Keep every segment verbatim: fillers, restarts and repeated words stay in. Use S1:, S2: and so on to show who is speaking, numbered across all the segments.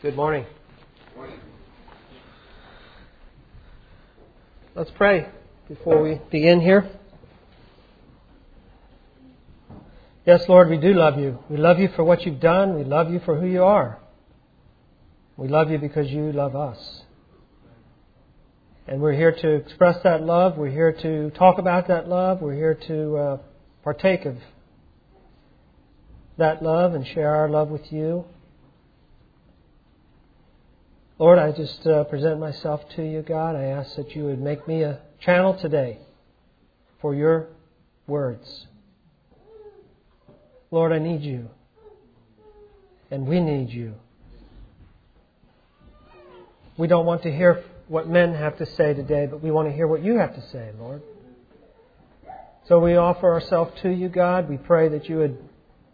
S1: Good morning. Let's pray before we begin here. Yes, Lord, we do love you. We love you for what you've done. We love you for who you are. We love you because you love us. And we're here to express that love. We're here to talk about that love. We're here to uh, partake of that love and share our love with you. Lord, I just uh, present myself to you, God. I ask that you would make me a channel today for your words. Lord, I need you. And we need you. We don't want to hear what men have to say today, but we want to hear what you have to say, Lord. So we offer ourselves to you, God. We pray that you would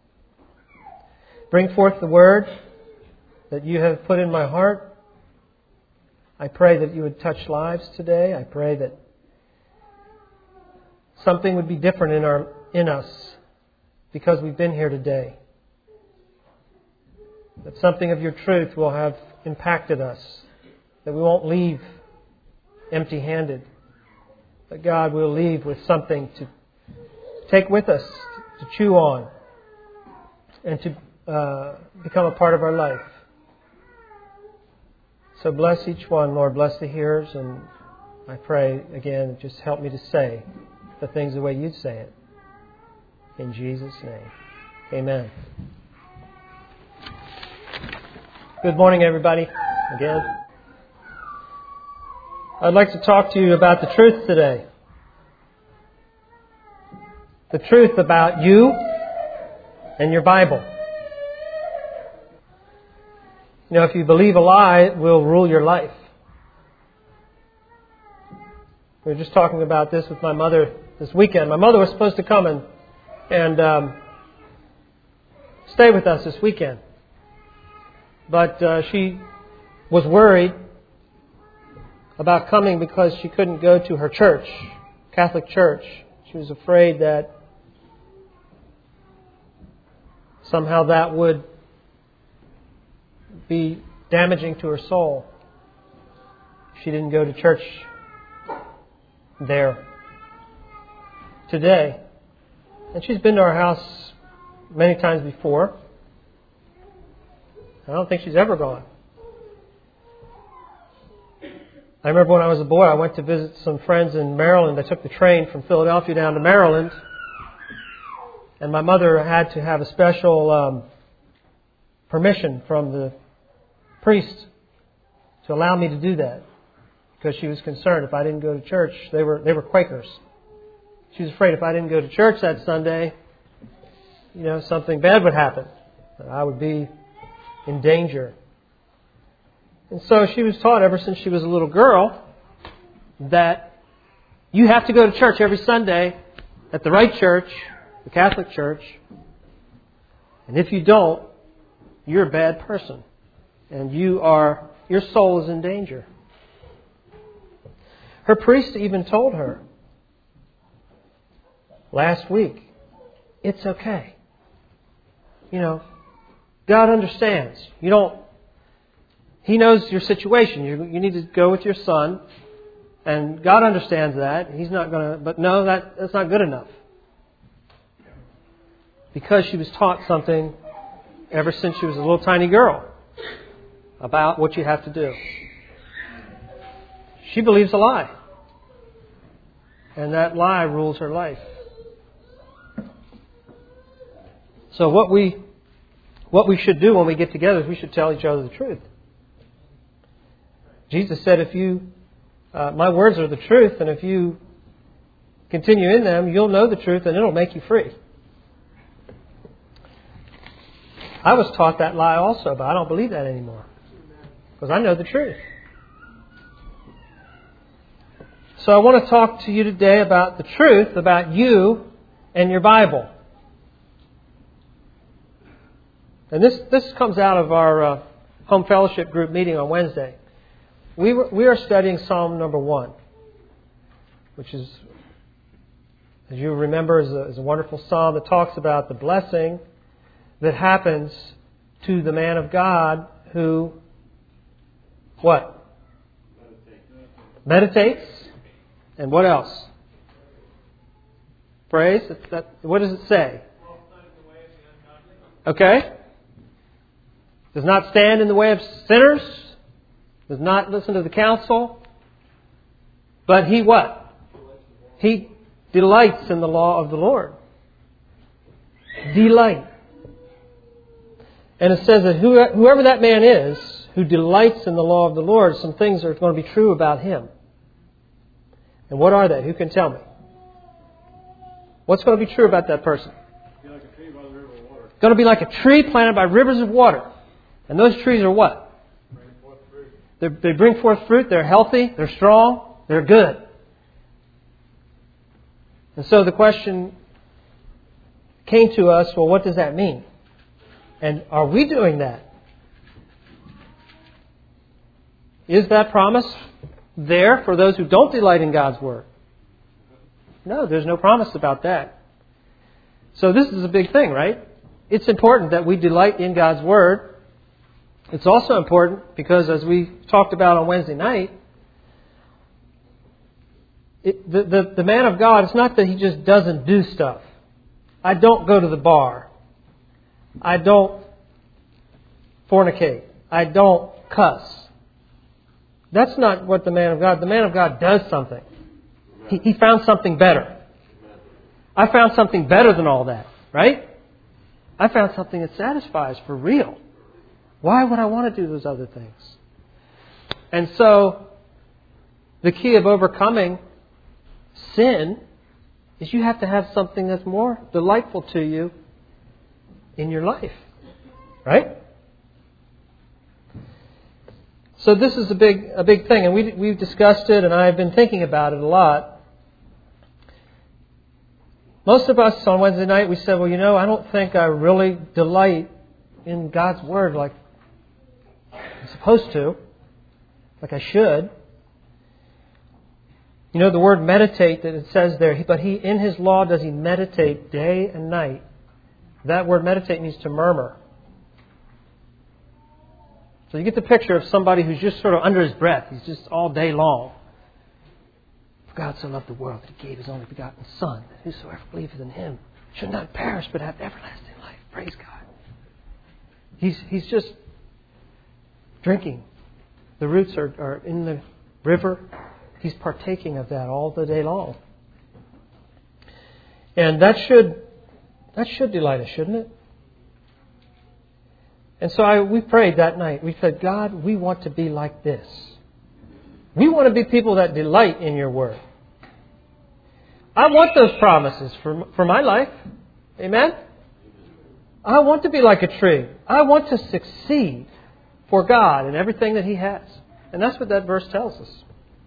S1: bring forth the word that you have put in my heart. I pray that you would touch lives today. I pray that something would be different in our in us because we've been here today. That something of your truth will have impacted us. That we won't leave empty-handed. But God, we'll leave with something to take with us, to chew on, and to uh, become a part of our life. So bless each one, Lord. Bless the hearers. And I pray, again, just help me to say the things the way you'd say it. In Jesus' name. Amen. Good morning, everybody. Again. I'd like to talk to you about the truth today. The truth about you and your Bible. You know, if you believe a lie, it will rule your life. We were just talking about this with my mother this weekend. My mother was supposed to come and, and um, stay with us this weekend. But uh, she was worried about coming because she couldn't go to her church, Catholic church. She was afraid that somehow that would be damaging to her soul. She didn't go to church there today. And she's been to our house many times before. I don't think she's ever gone. I remember when I was a boy, I went to visit some friends in Maryland. I took the train from Philadelphia down to Maryland. And my mother had to have a special um, permission from the priest to allow me to do that, because she was concerned if I didn't go to church. They were they were Quakers. She was afraid if I didn't go to church that Sunday, you know, something bad would happen. That I would be in danger. And so she was taught ever since she was a little girl that you have to go to church every Sunday at the right church, the Catholic church. And if you don't, you're a bad person. And you are, your soul is in danger. Her priest even told her last week, it's okay. You know, God understands. You don't, He knows your situation. You, you need to go with your son. And God understands that. He's not going to, but no, that, that's not good enough. Because she was taught something ever since she was a little tiny girl about what you have to do. She believes a lie. And that lie rules her life. So what we what we should do when we get together is we should tell each other the truth. Jesus said, if you, uh, my words are the truth, and if you continue in them, you'll know the truth and it'll make you free. I was taught that lie also, but I don't believe that anymore. Because I know the truth. So I want to talk to you today about the truth about you and your Bible. And this, this comes out of our uh, home fellowship group meeting on Wednesday. We, were, we are studying Psalm number one, which is, as you remember, is a, is a wonderful psalm that talks about the blessing that happens to the man of God who What? Meditates. And what else? Prays. That, what does it say? Okay. Does not stand in the way of sinners. Does not listen to the counsel. But he what? He delights in the law of the Lord. Delight. And it says that whoever that man is who delights in the law of the Lord, some things are going to be true about him. And what are they? Who can tell me? What's going to be true about that person?
S2: Be like a tree by the river of water.
S1: Going to be like a tree planted by rivers of water. And those trees are what?
S2: Bring forth fruit.
S1: They're, they bring forth fruit. They're healthy. They're strong. They're good. And so the question came to us, well, what does that mean? And are we doing that? Is that promise there for those who don't delight in God's Word? No, there's no promise about that. So this is a big thing, right? It's important that we delight in God's Word. It's also important because, as we talked about on Wednesday night, it, the, the, the man of God, it's not that he just doesn't do stuff. I don't go to the bar. I don't fornicate. I don't cuss. That's not what the man of God... The man of God does something. He, he found something better. I found something better than all that, right? I found something that satisfies for real. Why would I want to do those other things? And so, the key of overcoming sin is you have to have something that's more delightful to you in your life. Right? So this is a big a big thing, and we we've discussed it, and I've been thinking about it a lot. Most of us on Wednesday night, we said, well, you know, I don't think I really delight in God's Word like I'm supposed to, like I should. You know, the word meditate that it says there, but he in His law does He meditate day and night. That word meditate means to murmur. So you get the picture of somebody who's just sort of under his breath. He's just all day long. For God so loved the world that He gave His only begotten Son, that whosoever believeth in Him should not perish but have everlasting life. Praise God. He's he's just drinking. The roots are, are in the river. He's partaking of that all the day long. And that should that should delight us, shouldn't it? And so I, we prayed that night. We said, God, we want to be like this. We want to be people that delight in Your Word. I want those promises for, for my life. Amen? I want to be like a tree. I want to succeed for God in everything that He has. And that's what that verse tells us.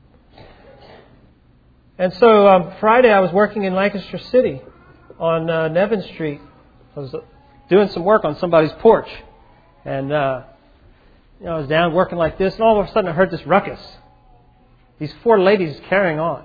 S1: And so um, Friday I was working in Lancaster City on uh, Nevin Street. I was doing some work on somebody's porch. And, uh, you know, I was down working like this, and all of a sudden I heard this ruckus. These four ladies carrying on.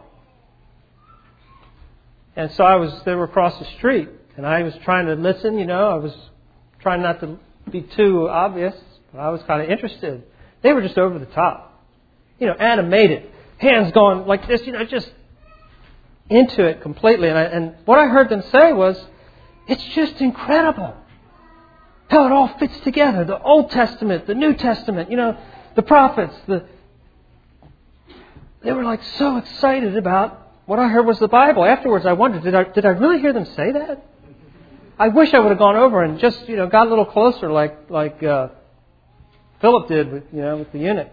S1: And so I was, they were across the street, and I was trying to listen, you know, I was trying not to be too obvious, but I was kind of interested. They were just over the top. You know, animated. Hands going like this, you know, just into it completely. And, I, and what I heard them say was, it's just incredible how it all fits together. The Old Testament, the New Testament, you know, the prophets. The They were like so excited about what I heard was the Bible. Afterwards I wondered, did I, did I really hear them say that? I wish I would have gone over and just, you know, got a little closer like like uh, Philip did with, you know, with the eunuch.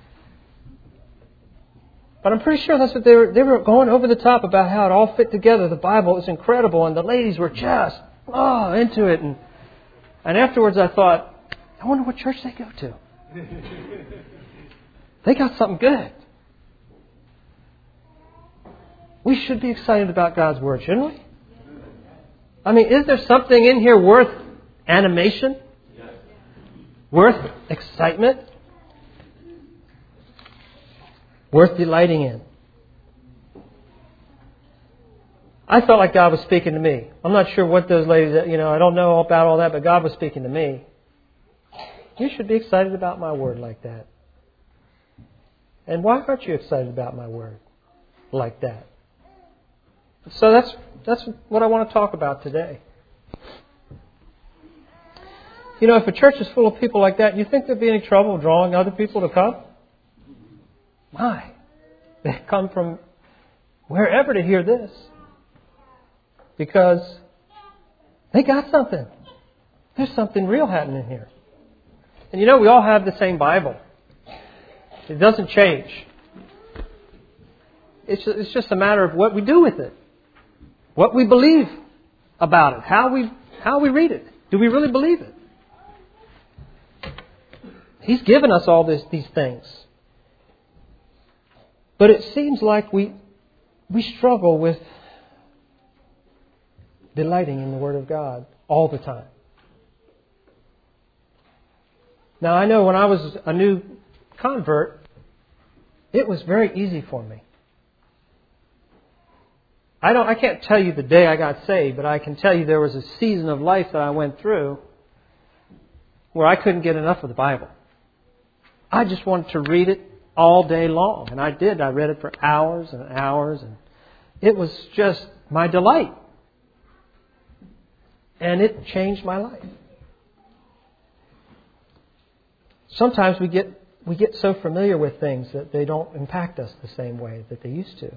S1: But I'm pretty sure that's what they were, they were going over the top about how it all fit together. The Bible is incredible, and the ladies were just, oh, into it. And And afterwards I thought, I wonder what church they go to. They got something good. We should be excited about God's Word, shouldn't we? I mean, is there something in here worth animation? Worth excitement? Worth delighting in? I felt like God was speaking to me. I'm not sure what those ladies, you know, I don't know about all that, but God was speaking to me. You should be excited about my Word like that. And why aren't you excited about my Word like that? So that's that's what I want to talk about today. You know, if a church is full of people like that, you think there'd be any trouble drawing other people to come? My, they come from wherever to hear this. Because they got something. There's something real happening here. And you know, we all have the same Bible. It doesn't change. It's it's just a matter of what we do with it. What we believe about it. How we how we read it. Do we really believe it? He's given us all this, these things. But it seems like we we struggle with delighting in the Word of God all the time. Now, I know when I was a new convert, it was very easy for me. I don't. I can't tell you the day I got saved, but I can tell you there was a season of life that I went through where I couldn't get enough of the Bible. I just wanted to read it all day long, and I did. I read it for hours and hours, and it was just my delight. And it changed my life. Sometimes we get we get so familiar with things that they don't impact us the same way that they used to.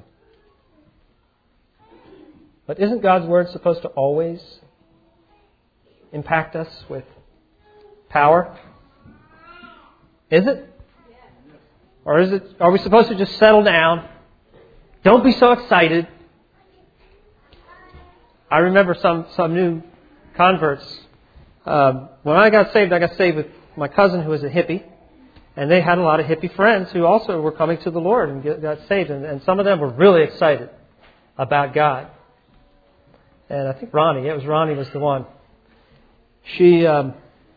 S1: But isn't God's Word supposed to always impact us with power? Is it? Or is it? Are we supposed to just settle down? Don't be so excited. I remember some, some new converts. Um, when I got saved, I got saved with my cousin who was a hippie. And they had a lot of hippie friends who also were coming to the Lord and get, got saved. And, and some of them were really excited about God. And I think Ronnie, it was Ronnie was the one. She um,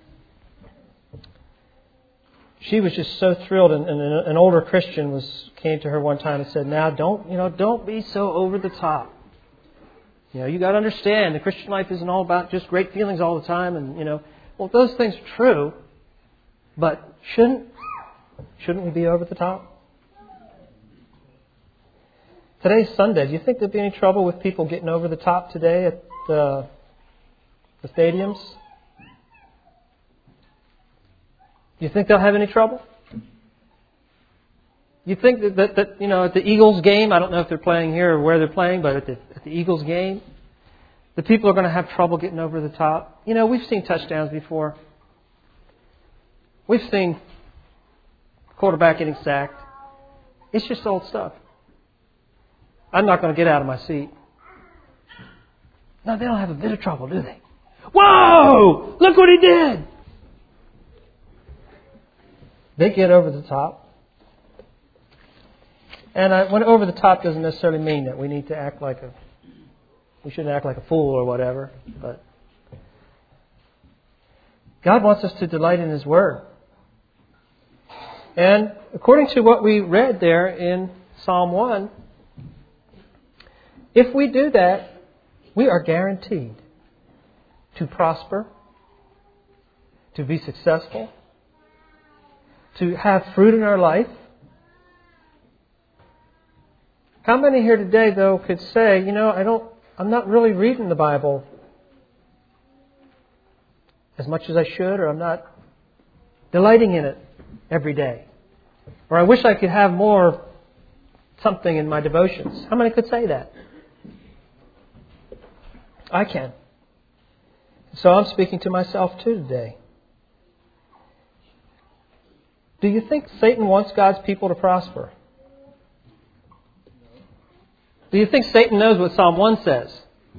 S1: she was just so thrilled, and, and an older Christian was came to her one time and said, "Now, don't you know? Don't be so over the top. You know, you got to understand the Christian life isn't all about just great feelings all the time." And you know, well, those things are true, but shouldn't shouldn't we be over the top? Today's Sunday. Do you think there'd be any trouble with people getting over the top today at the, the stadiums? Do you think they'll have any trouble? You think that, that, that you know at the Eagles game, I don't know if they're playing here or where they're playing, but at the, at the Eagles game, the people are going to have trouble getting over the top. You know, we've seen touchdowns before. We've seen quarterback getting sacked. It's just old stuff. I'm not going to get out of my seat. No, they don't have a bit of trouble, do they? Whoa! Look what he did! They get over the top. And I, when over the top doesn't necessarily mean that we need to act like a, we shouldn't act like a fool or whatever. But God wants us to delight in His Word. And according to what we read there in Psalm one, if we do that, we are guaranteed to prosper, to be successful, to have fruit in our life. How many here today, though, could say, you know, I don't, I'm not really reading the Bible as much as I should, or I'm not delighting in it every day, or I wish I could have more something in my devotions? How many could say that? I can. So I'm speaking to myself too today. Do you think Satan wants God's people to prosper? Do you think Satan knows what Psalm one says?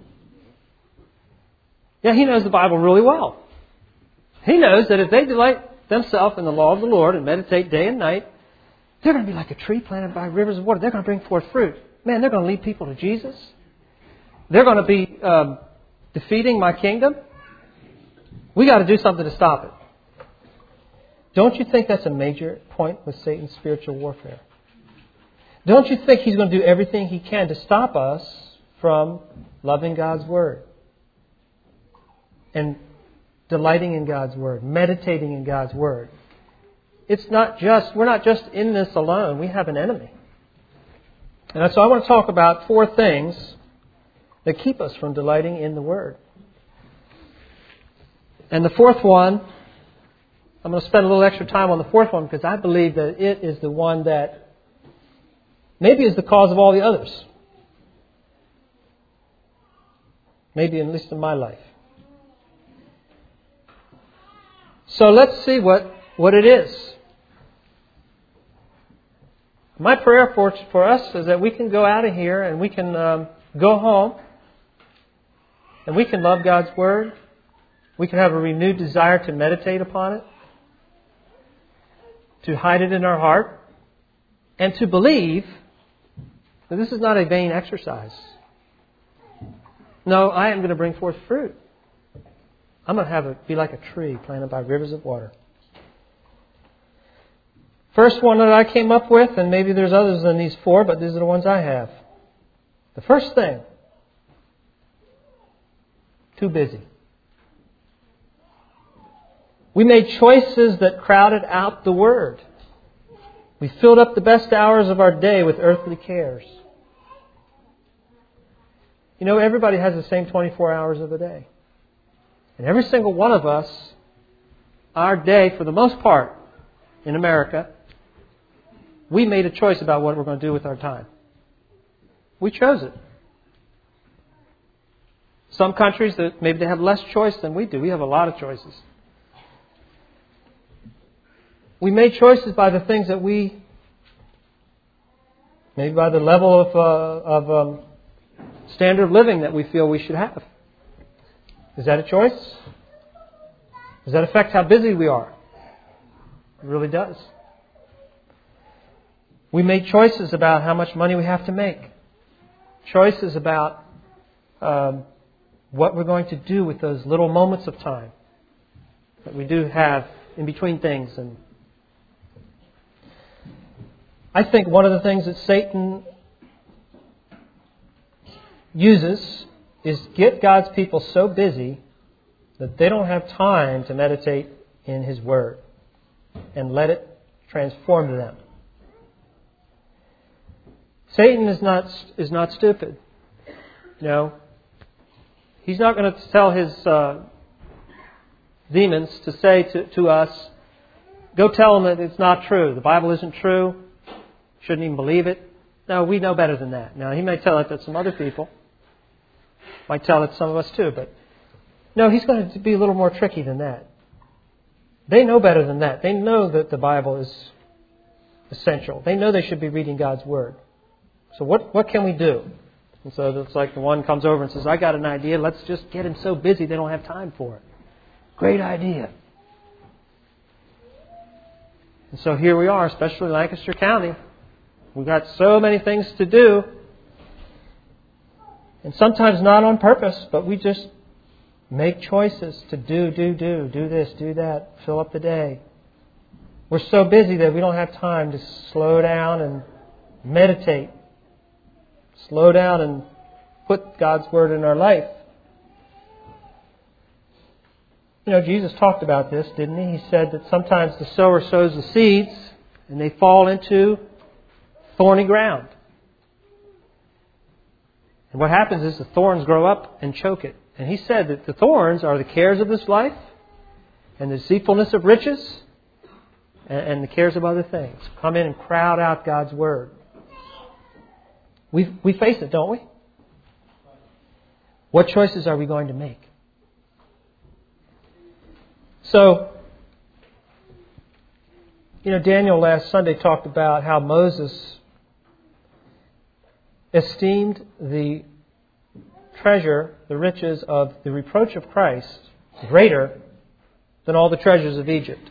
S1: Yeah, he knows the Bible really well. He knows that if they delight themselves in the law of the Lord and meditate day and night, they're going to be like a tree planted by rivers of water. They're going to bring forth fruit. Man, they're going to lead people to Jesus. They're going to be um, defeating my kingdom. We got to do something to stop it. Don't you think that's a major point with Satan's spiritual warfare? Don't you think he's going to do everything he can to stop us from loving God's Word and delighting in God's Word, meditating in God's Word? it's not just, we're not just in this alone. We have an enemy. And so I want to talk about four things that keep us from delighting in the Word. And the fourth one, I'm going to spend a little extra time on the fourth one because I believe that it is the one that maybe is the cause of all the others. Maybe at least in my life. So let's see what, what it is. My prayer for, for us is that we can go out of here and we can um, go home and we can love God's Word. We can have a renewed desire to meditate upon it, to hide it in our heart, and to believe that this is not a vain exercise. No, I am going to bring forth fruit. I'm going to have it be like a tree planted by rivers of water. First one that I came up with, and maybe there's others than these four, but these are the ones I have. The first thing, too busy. We made choices that crowded out the Word. We filled up the best hours of our day with earthly cares. You know, everybody has the same twenty-four hours of a day. And every single one of us, our day, for the most part, in America, we made a choice about what we're going to do with our time. We chose it. Some countries, that maybe they have less choice than we do. We have a lot of choices. We made choices by the things that we, maybe by the level of, uh, of um, standard of living that we feel we should have. Is that a choice? Does that affect how busy we are? It really does. We made choices about how much money we have to make. Choices about um, what we're going to do with those little moments of time that we do have in between things. And I think one of the things that Satan uses is get God's people so busy that they don't have time to meditate in His Word and let it transform them. Satan is not is not stupid. You know, he's not going to tell his uh, demons to say to, to us, go tell them that it's not true. The Bible isn't true. Shouldn't even believe it. No, we know better than that. Now, he may tell it to some other people. Might tell it to some of us too, but no, he's going to be a little more tricky than that. They know better than that. They know that the Bible is essential. They know they should be reading God's Word. So what, what can we do? And so it's like the one comes over and says, I got an idea. Let's just get him so busy they don't have time for it. Great idea. And so here we are, especially in Lancaster County. We've got so many things to do. And sometimes not on purpose, but we just make choices to do, do, do, do this, do that, fill up the day. We're so busy that we don't have time to slow down and meditate. Slow down and put God's Word in our life. You know, Jesus talked about this, didn't He? He said that sometimes the sower sows the seeds and they fall into thorny ground. And what happens is the thorns grow up and choke it. And He said that the thorns are the cares of this life and the deceitfulness of riches and, and the cares of other things. Come in and crowd out God's Word. We we face it, don't we? What choices are we going to make? So, you know, Daniel last Sunday talked about how Moses esteemed the treasure, the riches of the reproach of Christ greater than all the treasures of Egypt.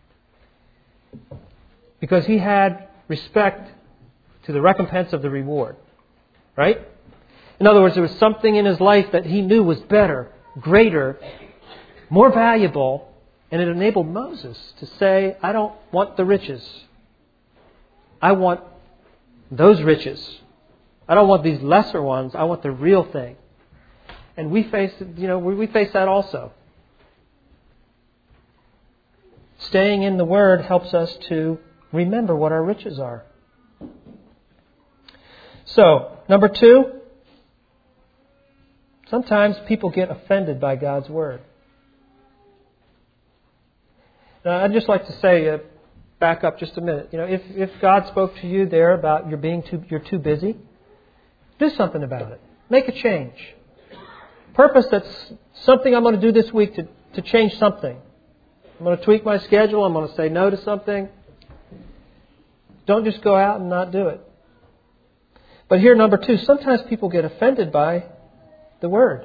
S1: Because he had respect to the recompense of the reward. Right? In other words, there was something in his life that he knew was better, greater, more valuable, and it enabled Moses to say, I don't want the riches. I want those riches. I don't want these lesser ones. I want the real thing. And we face, you know, we face that also. staying in the Word helps us to remember what our riches are. So, number two, sometimes people get offended by God's Word. Now, I'd just like to say, uh, back up just a minute. You know, if, if God spoke to you there about you're being too, you're too busy, do something about it. Make a change. Purpose that's something I'm going to do this week to, to change something. I'm going to tweak my schedule. I'm going to say no to something. Don't just go out and not do it. But here, number two, sometimes people get offended by the Word.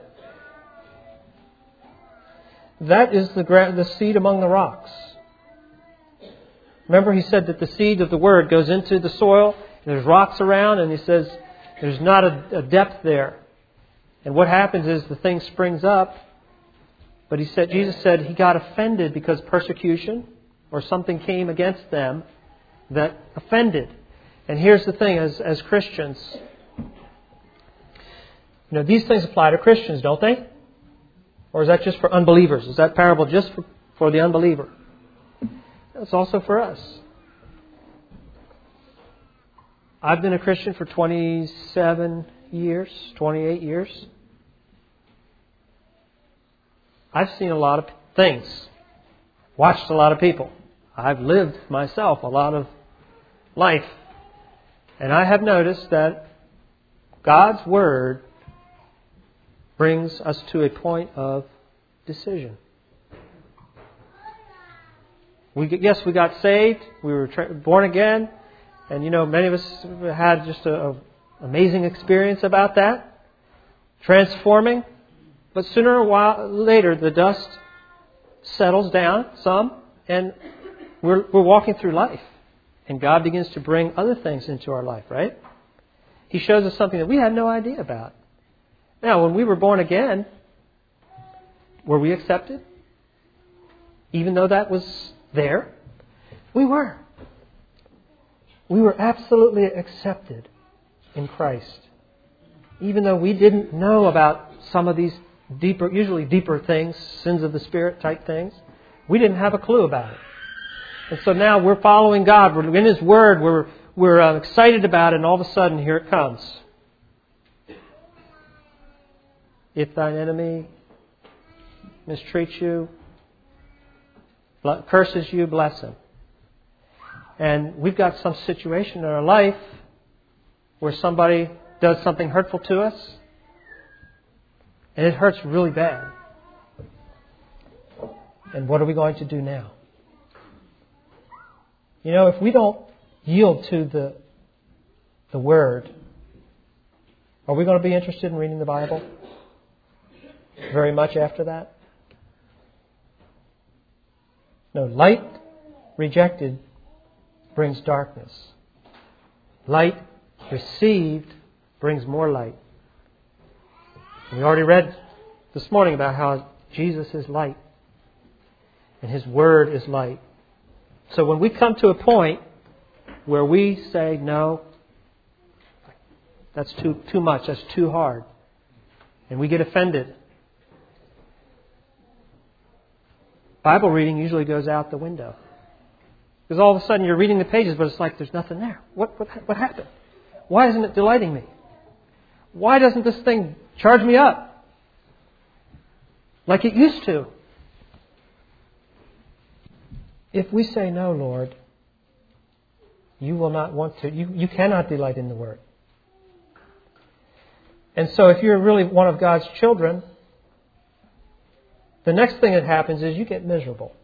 S1: That is the, gra- the seed among the rocks. Remember, he said that the seed of the Word goes into the soil, and there's rocks around, and he says there's not a, a depth there. And what happens is the thing springs up. But he said, Jesus said he got offended because persecution or something came against them that offended. And here's the thing, as, as Christians, you know, these things apply to Christians, don't they? Or is that just for unbelievers? Is that parable just for, for the unbeliever? It's also for us. I've been a Christian for twenty-seven years, twenty-eight years. I've seen a lot of things, watched a lot of people. I've lived myself a lot of life. And I have noticed that God's Word brings us to a point of decision. We yes, we got saved. We were tra- born again. And, you know, many of us had just an amazing experience about that. Transforming. But sooner or while, later, the dust settles down some. And we're, we're walking through life. And God begins to bring other things into our life, right? He shows us something that we had no idea about. Now, when we were born again, were we accepted? Even though that was there? We were. We were absolutely accepted in Christ. Even though we didn't know about some of these deeper, usually deeper things, sins of the Spirit type things, we didn't have a clue about it. And so now we're following God. We're in His Word. We're we're uh, excited about it. And all of a sudden, here it comes. If thine enemy mistreats you, curses you, bless him. And we've got some situation in our life where somebody does something hurtful to us, and it hurts really bad. And what are we going to do now? You know, if we don't yield to the the Word, are we going to be interested in reading the Bible very much after that? No, light rejected brings darkness. Light received brings more light. And we already read this morning about how Jesus is light and His Word is light. So when we come to a point where we say, no, that's too too much, that's too hard, and we get offended, Bible reading usually goes out the window. Because all of a sudden you're reading the pages, but it's like there's nothing there. What what what happened? Why isn't it delighting me? Why doesn't this thing charge me up like it used to? If we say, no, Lord, you will not want to, you, you cannot delight in the Word. And so if you're really one of God's children, the next thing that happens is you get miserable.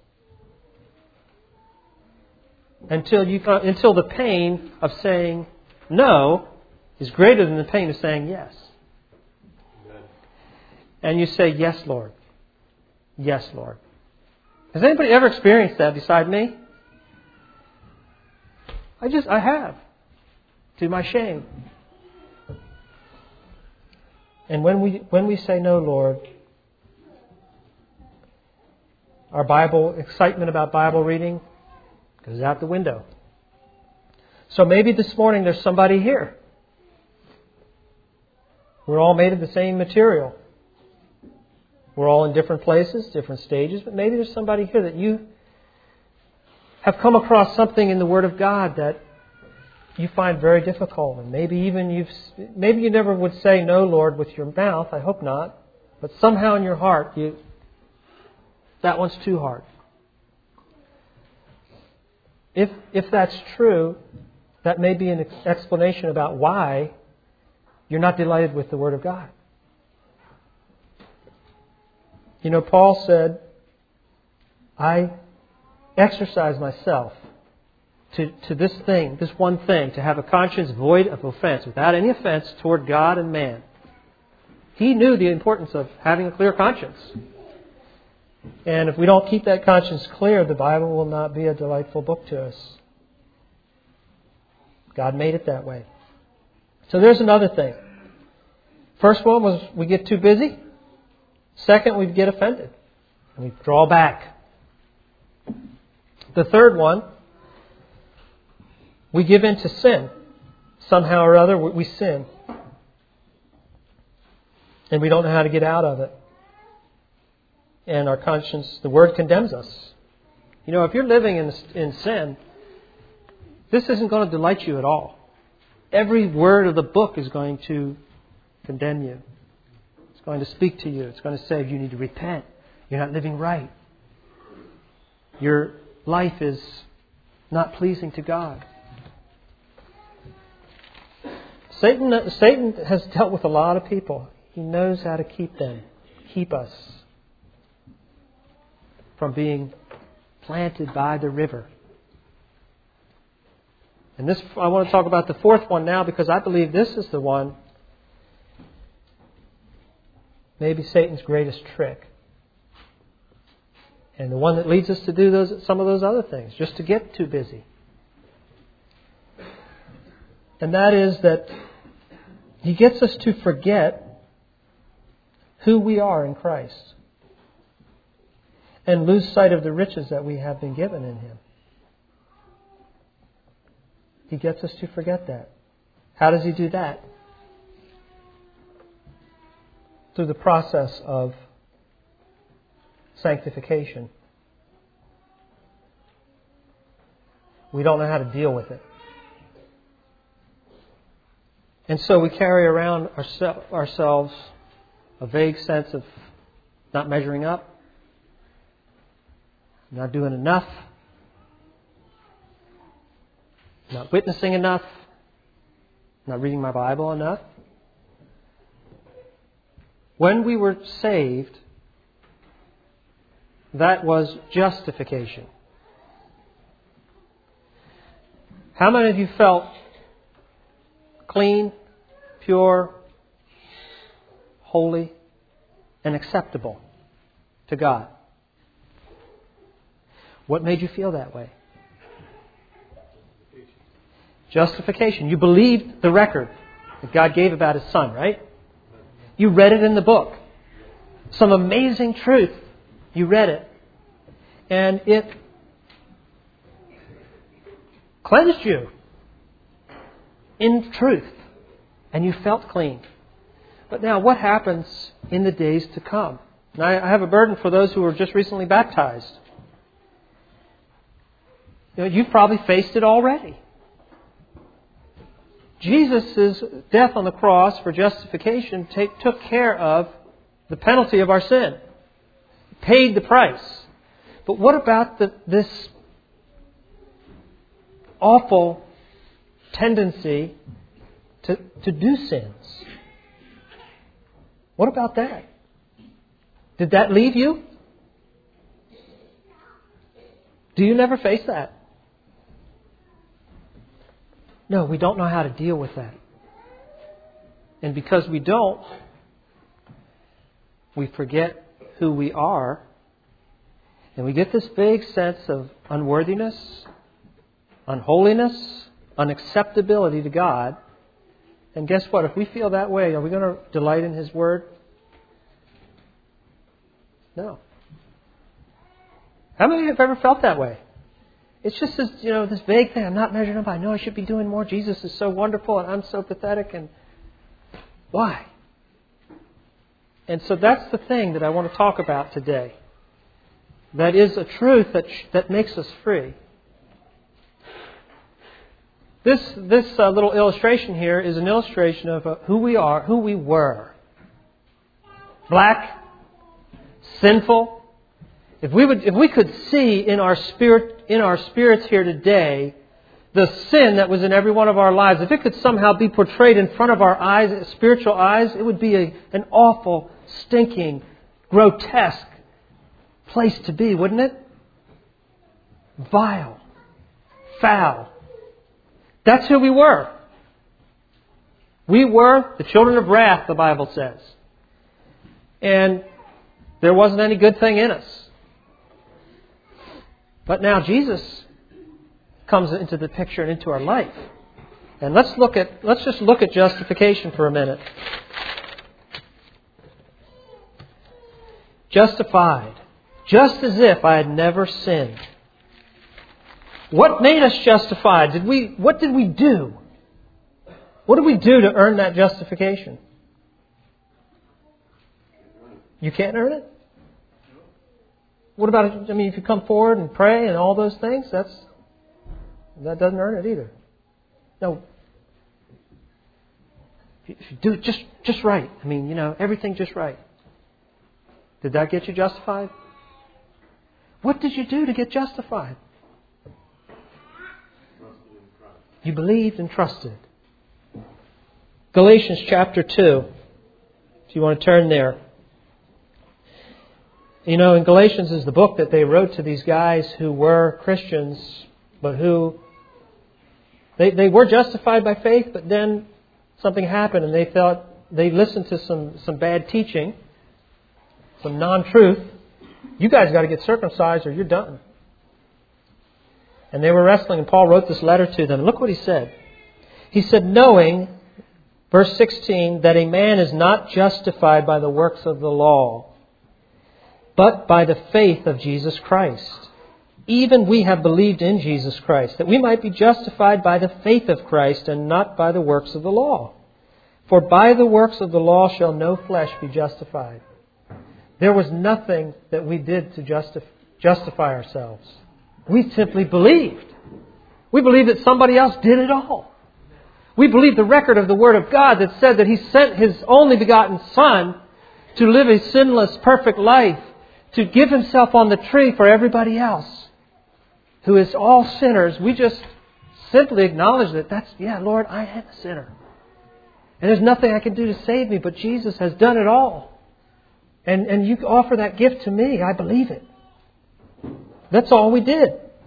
S1: Until you until the pain of saying no is greater than the pain of saying yes. Amen. And you say, yes, Lord. Yes, Lord. Has anybody ever experienced that beside me? I just, I have. To my shame. And when we when we say no, Lord, our Bible, excitement about Bible reading goes out the window. So maybe this morning there's somebody here. We're all made of the same material. We're all in different places, different stages, but maybe there's somebody here that you have come across something in the Word of God that you find very difficult, and maybe even you've maybe you never would say no, Lord, with your mouth. I hope not, but somehow in your heart, you that one's too hard. If if that's true, that may be an explanation about why you're not delighted with the Word of God. You know, Paul said, I exercise myself to, to this thing, this one thing, to have a conscience void of offense, without any offense toward God and man. He knew the importance of having a clear conscience. And if we don't keep that conscience clear, the Bible will not be a delightful book to us. God made it that way. So there's another thing. First one was we get too busy. Second, we get offended. And we draw back. The third one, we give in to sin. Somehow or other, we sin. And we don't know how to get out of it. And our conscience, the Word condemns us. You know, if you're living in, in sin, this isn't going to delight you at all. Every word of the book is going to condemn you. It's going to speak to you. It's going to say you need to repent. You're not living right. Your life is not pleasing to God. Satan, Satan has dealt with a lot of people. He knows how to keep them, keep us from being planted by the river. And this, I want to talk about the fourth one now, because I believe this is the one, maybe Satan's greatest trick. And the one that leads us to do those, some of those other things, just to get too busy. And that is that he gets us to forget who we are in Christ and lose sight of the riches that we have been given in Him. He gets us to forget that. How does he do that? Through the process of sanctification. We don't know how to deal with it. And so we carry around ourse- ourselves a vague sense of not measuring up, not doing enough, not witnessing enough, not reading my Bible enough. When we were saved, that was justification. How many of you felt clean, pure, holy, and acceptable to God? What made you feel that way? Justification. You believed the record that God gave about His Son, right? You read it in the book. Some amazing truth. You read it. And it cleansed you in truth. And you felt clean. But now what happens in the days to come? And I have a burden for those who were just recently baptized. You know, you've probably faced it already. Jesus' death on the cross for justification take, took care of the penalty of our sin. Paid the price. But what about the, this awful tendency to, to do sins? What about that? Did that leave you? Do you never face that? No, we don't know how to deal with that. And because we don't, we forget who we are. And we get this vague sense of unworthiness, unholiness, unacceptability to God. And guess what? If we feel that way, are we going to delight in His Word? No. How many have ever felt that way? It's just this, you know, this vague thing. I'm not measuring up. I know I should be doing more. Jesus is so wonderful and I'm so pathetic. And why? And so that's the thing that I want to talk about today. That is a truth that sh- that makes us free. This this uh, little illustration here is an illustration of uh, who we are, who we were. Black, sinful. If we would, if we could see in our spirit, in our spirits here today, the sin that was in every one of our lives, if it could somehow be portrayed in front of our eyes, spiritual eyes, it would be a, an awful, stinking, grotesque place to be, wouldn't it? Vile, foul. That's who we were. We were the children of wrath, the Bible says. And there wasn't any good thing in us. But now Jesus comes into the picture and into our life. And let's look at let's just look at justification for a minute. Justified, just as if I had never sinned. What made us justified? Did we what did we do? What did we do to earn that justification? You can't earn it? What about, I mean, if you come forward and pray and all those things, that's that doesn't earn it either. No. If you do it just, just right, I mean, you know, everything just right. Did that get you justified? What did you do to get justified? You believed and trusted. Galatians chapter two, if you want to turn there. You know, in Galatians is the book that they wrote to these guys who were Christians, but who, they, they were justified by faith, but then something happened and they thought, they listened to some, some bad teaching, some non-truth. You guys got to get circumcised or you're done. And they were wrestling, and Paul wrote this letter to them. Look what he said. He said, knowing, verse sixteen, that a man is not justified by the works of the law, but by the faith of Jesus Christ. Even we have believed in Jesus Christ, that we might be justified by the faith of Christ and not by the works of the law. For by the works of the law shall no flesh be justified. There was nothing that we did to justif- justify ourselves. We simply believed. We believed that somebody else did it all. We believed the record of the Word of God that said that He sent His only begotten Son to live a sinless, perfect life, to give Himself on the tree for everybody else who is all sinners. We just simply acknowledge that that's, yeah, Lord, I am a sinner. And there's nothing I can do to save me, but Jesus has done it all. And, and you offer that gift to me. I believe it. That's all we did.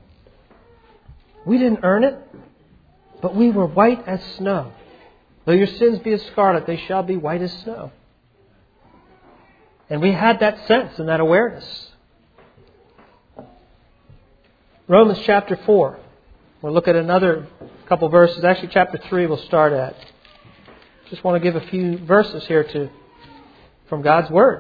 S1: We didn't earn it, but we were white as snow. Though your sins be as scarlet, they shall be white as snow. And we had that sense and that awareness. Romans chapter four. We'll look at another couple verses. Actually, chapter three we'll start at. Just want to give a few verses here to from God's Word.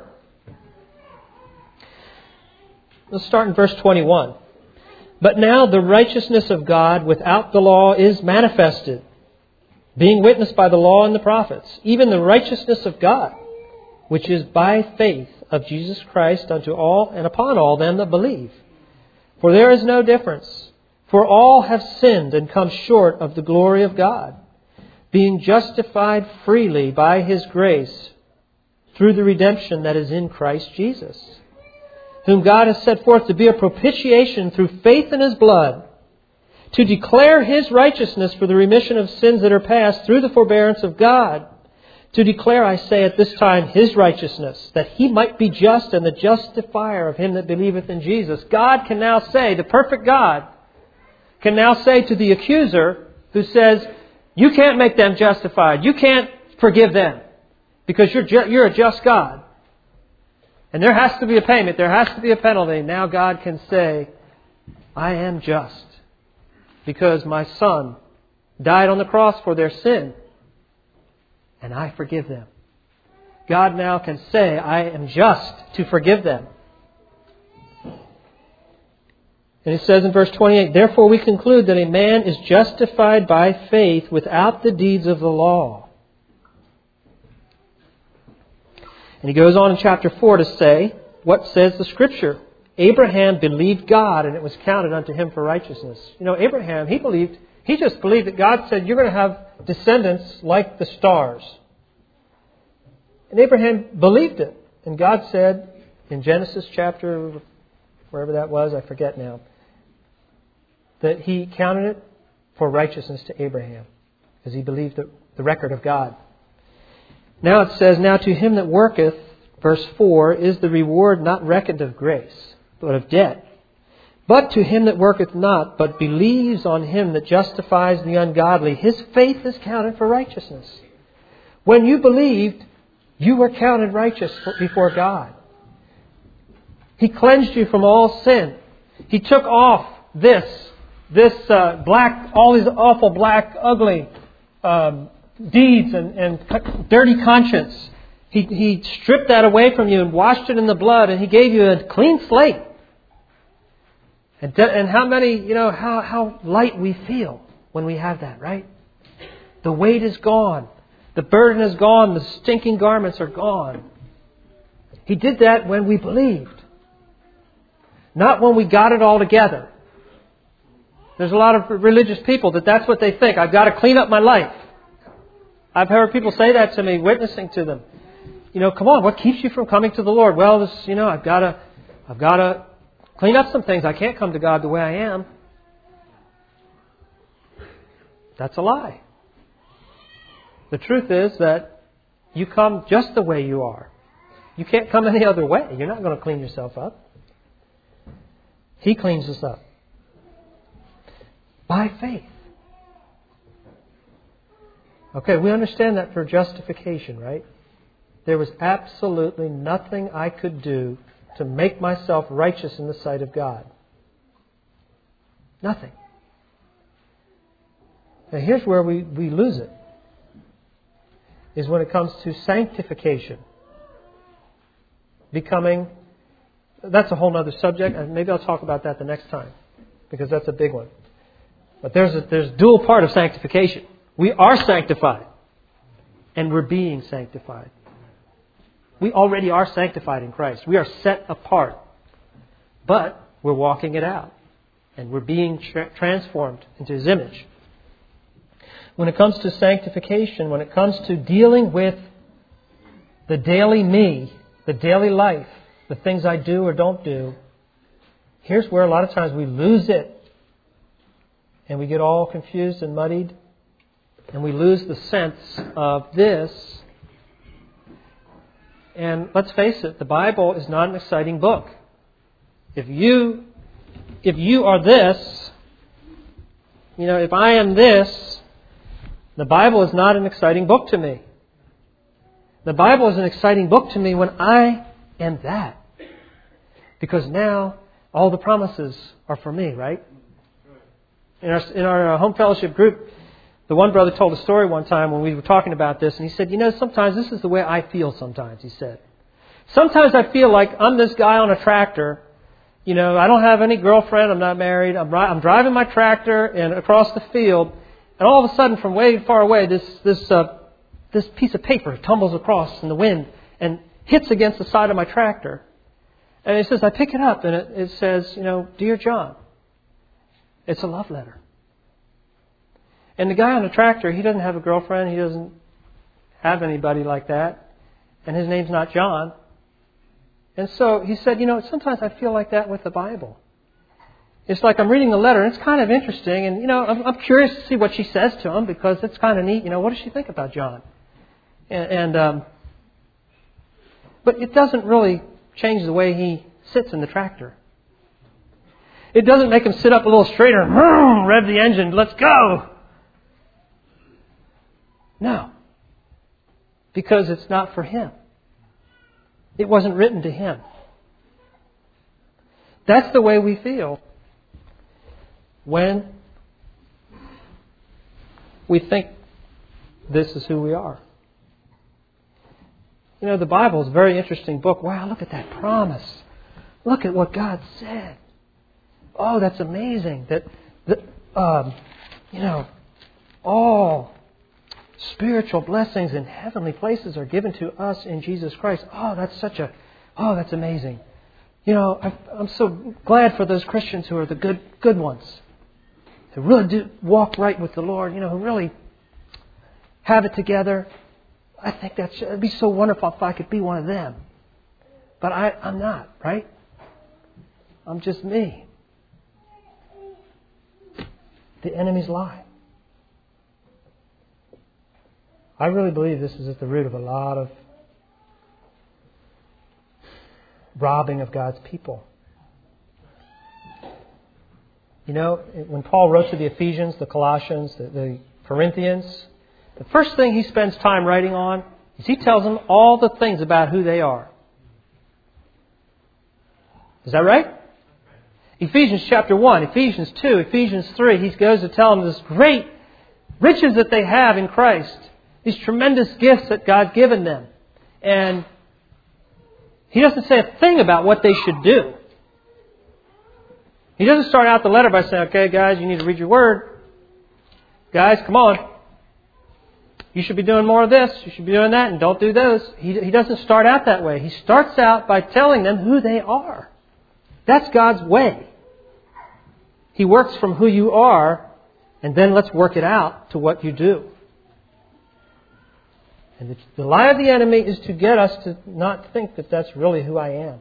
S1: Let's start in verse twenty-one. But now the righteousness of God without the law is manifested, being witnessed by the law and the prophets, even the righteousness of God, which is by faith of Jesus Christ unto all and upon all them that believe. For there is no difference, for all have sinned and come short of the glory of God, being justified freely by His grace through the redemption that is in Christ Jesus, whom God has set forth to be a propitiation through faith in His blood, to declare His righteousness for the remission of sins that are past through the forbearance of God, to declare, I say, at this time, His righteousness, that He might be just and the justifier of him that believeth in Jesus. God can now say, the perfect God can now say to the accuser who says, you can't make them justified. You can't forgive them because you're ju- you're a just God. And there has to be a payment. There has to be a penalty. Now God can say, I am just because my Son died on the cross for their sin. And I forgive them. God now can say, I am just to forgive them. And it says in verse twenty-eight, therefore we conclude that a man is justified by faith without the deeds of the law. And he goes on in chapter four to say, what says the Scripture? Abraham believed God and it was counted unto him for righteousness. You know, Abraham, he believed He just believed that God said, you're going to have descendants like the stars. And Abraham believed it. And God said in Genesis chapter, wherever that was, I forget now, that He counted it for righteousness to Abraham, because he believed the, the record of God. Now it says, now to him that worketh, verse four, is the reward not reckoned of grace, but of debt. But to him that worketh not, but believes on Him that justifies the ungodly, his faith is counted for righteousness. When you believed, you were counted righteous before God. He cleansed you from all sin. He took off this, this uh, black, all these awful black, ugly um, deeds and, and dirty conscience. He, he stripped that away from you and washed it in the blood, and He gave you a clean slate. And, and how many, you know, how, how light we feel when we have that, right? The weight is gone. The burden is gone. The stinking garments are gone. He did that when we believed. Not when we got it all together. There's a lot of religious people that that's what they think. I've got to clean up my life. I've heard people say that to me, witnessing to them. You know, come on, what keeps you from coming to the Lord? Well, this, you know, I've got to, I've got to clean up some things. I can't come to God the way I am. That's a lie. The truth is that you come just the way you are. You can't come any other way. You're not going to clean yourself up. He cleans us up. By faith. Okay, we understand that for justification, right? There was absolutely nothing I could do to make myself righteous in the sight of God. Nothing. Now here's where we, we lose it. Is when it comes to sanctification. Becoming, that's a whole other subject, and maybe I'll talk about that the next time, because that's a big one. But there's a there's a dual part of sanctification. We are sanctified, and we're being sanctified. We already are sanctified in Christ. We are set apart. But we're walking it out. And we're being tra- transformed into His image. When it comes to sanctification, when it comes to dealing with the daily me, the daily life, the things I do or don't do, here's where a lot of times we lose it. And we get all confused and muddied. And we lose the sense of this. And let's face it, the Bible is not an exciting book. If you, if you are this, you know, if I am this, the Bible is not an exciting book to me. The Bible is an exciting book to me when I am that. Because now all the promises are for me, right? In our, in our home fellowship group, the one brother told a story one time when we were talking about this, and he said, you know, sometimes this is the way I feel sometimes, he said. Sometimes I feel like I'm this guy on a tractor. You know, I don't have any girlfriend, I'm not married, I'm, I'm driving my tractor and across the field, and all of a sudden from way far away, this, this, uh, this piece of paper tumbles across in the wind and hits against the side of my tractor. And he says, I pick it up and it, it says, you know, Dear John. It's a love letter. And the guy on the tractor, he doesn't have a girlfriend. He doesn't have anybody like that. And his name's not John. And so he said, you know, sometimes I feel like that with the Bible. It's like I'm reading the letter, and it's kind of interesting. And, you know, I'm, I'm curious to see what she says to him, because it's kind of neat. You know, what does she think about John? And, and um, but it doesn't really change the way he sits in the tractor. It doesn't make him sit up a little straighter and rev the engine. Let's go. No. Because it's not for him. It wasn't written to him. That's the way we feel when we think this is who we are. You know, the Bible is a very interesting book. Wow, look at that promise. Look at what God said. Oh, that's amazing. That, that um, you know, all spiritual blessings in heavenly places are given to us in Jesus Christ. Oh, that's such a, oh, that's amazing. You know, I, I'm so glad for those Christians who are the good, good ones. who really do walk right with the Lord, you know, who really have it together. I think that it'd be so wonderful if I could be one of them. But I, I'm not, right? I'm just me. The enemy's lie. I really believe this is at the root of a lot of robbing of God's people. You know, when Paul wrote to the Ephesians, the Colossians, the, the Corinthians, the first thing he spends time writing on is he tells them all the things about who they are. Is that right? Ephesians chapter one, Ephesians two, Ephesians three, he goes to tell them this great riches that they have in Christ. These tremendous gifts that God's given them. And he doesn't say a thing about what they should do. He doesn't start out the letter by saying, okay, guys, you need to read your word. Guys, come on. You should be doing more of this. You should be doing that. And don't do those. He, he doesn't start out that way. He starts out by telling them who they are. That's God's way. He works from who you are, and then let's work it out to what you do. And the, the lie of the enemy is to get us to not think that that's really who I am.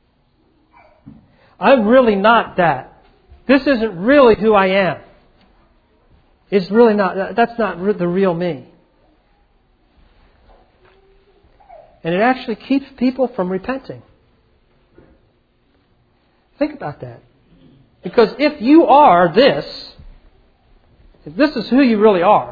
S1: I'm really not that. This isn't really who I am. It's really not, that's not the real me. And it actually keeps people from repenting. Think about that. Because if you are this, if this is who you really are,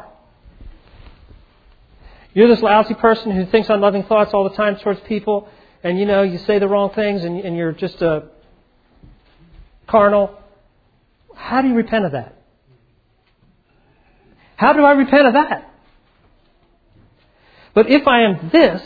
S1: you're this lousy person who thinks unloving thoughts all the time towards people, and you know, you say the wrong things, and, and you're just a carnal. How do you repent of that? How do I repent of that? But if I am this,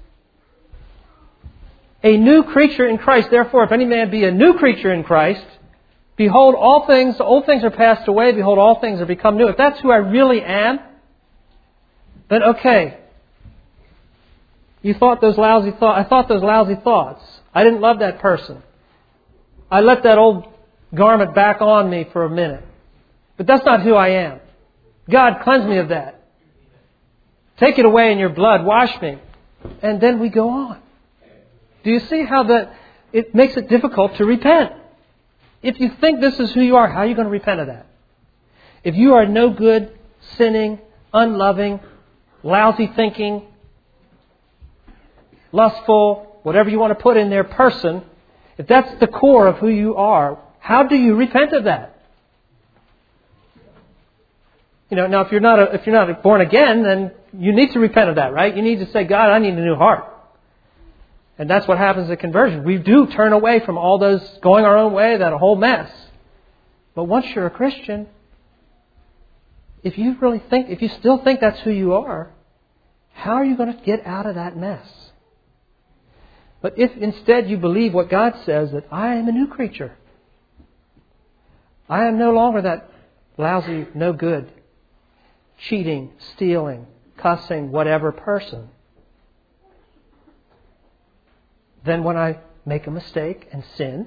S1: a new creature in Christ, therefore, if any man be a new creature in Christ, behold, all things, old things are passed away, behold, all things are become new. If that's who I really am, then okay. You thought those lousy thoughts, I thought those lousy thoughts. I didn't love that person. I let that old garment back on me for a minute. But that's not who I am. God, cleanse me of that. Take it away in your blood. Wash me. And then we go on. Do you see how that it makes it difficult to repent? If you think this is who you are, how are you going to repent of that? If you are no good, sinning, unloving, lousy thinking, lustful, whatever you want to put in there, person, if that's the core of who you are, how do you repent of that? You know, now if you're not a, if you're not born again, then you need to repent of that, right? You need to say, God, I need a new heart. And that's what happens at conversion. We do turn away from all those going our own way, that whole mess. But once you're a Christian, if you really think, if you still think that's who you are, how are you going to get out of that mess? But if instead you believe what God says, that I am a new creature. I am no longer that lousy, no good, cheating, stealing, cussing, whatever person. Then when I make a mistake and sin,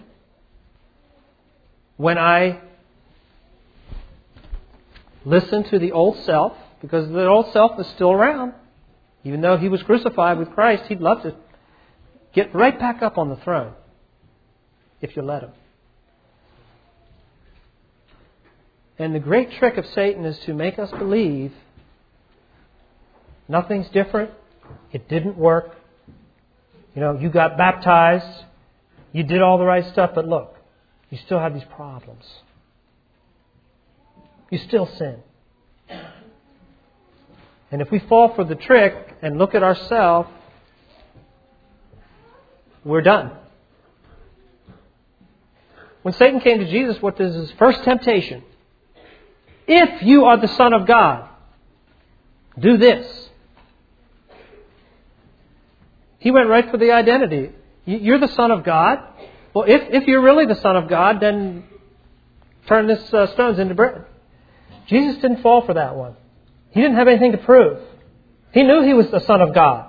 S1: when I listen to the old self, because the old self is still around, even though he was crucified with Christ, he'd love to get right back up on the throne if you let him. And the great trick of Satan is to make us believe nothing's different, it didn't work. You know, you got baptized, you did all the right stuff, but look, you still have these problems. You still sin. And if we fall for the trick and look at ourselves, we're done. When Satan came to Jesus, what is his first temptation? If you are the Son of God, do this. He went right for the identity. You're the Son of God. Well, if, if you're really the Son of God, then turn this uh, stones into bread. Jesus didn't fall for that one. He didn't have anything to prove. He knew he was the Son of God.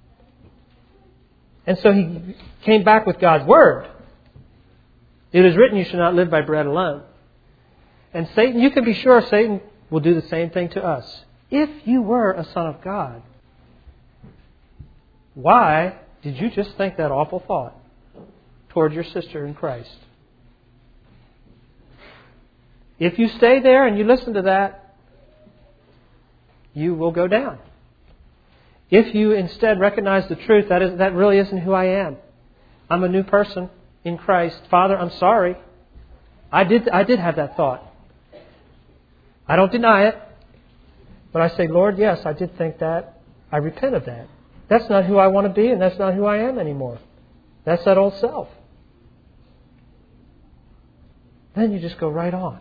S1: And so he came back with God's Word. It is written, you should not live by bread alone. And Satan, you can be sure Satan will do the same thing to us. If you were a son of God, why did you just think that awful thought toward your sister in Christ? If you stay there and you listen to that, you will go down. If you instead recognize the truth, that is, that really isn't who I am. I'm a new person in Christ. Father, I'm sorry. I did, I did have that thought. I don't deny it. But I say, Lord, yes, I did think that. I repent of that. That's not who I want to be, and that's not who I am anymore. That's that old self. Then you just go right on.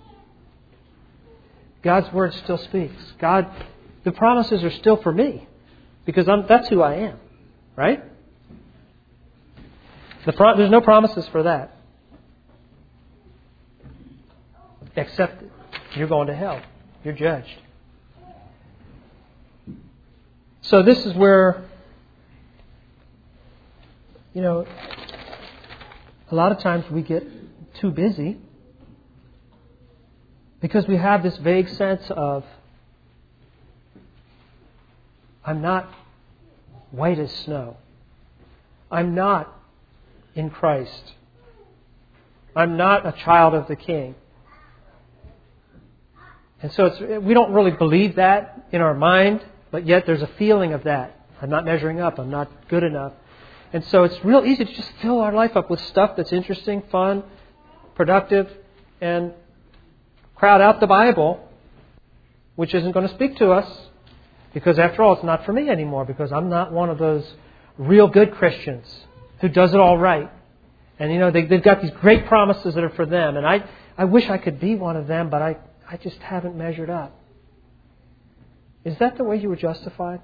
S1: God's Word still speaks. God, the promises are still for me. Because I'm, that's who I am. Right? The pro- there's no promises for that. Except you're going to hell. You're judged. So this is where, you know, a lot of times we get too busy because we have this vague sense of, I'm not white as snow. I'm not in Christ. I'm not a child of the King. And so it's, we don't really believe that in our mind, but yet there's a feeling of that. I'm not measuring up. I'm not good enough. And so it's real easy to just fill our life up with stuff that's interesting, fun, productive, and crowd out the Bible, which isn't going to speak to us. Because after all, it's not for me anymore. Because I'm not one of those real good Christians who does it all right. And you know, they, they've got these great promises that are for them. And I, I wish I could be one of them, but I, I just haven't measured up. Is that the way you were justified?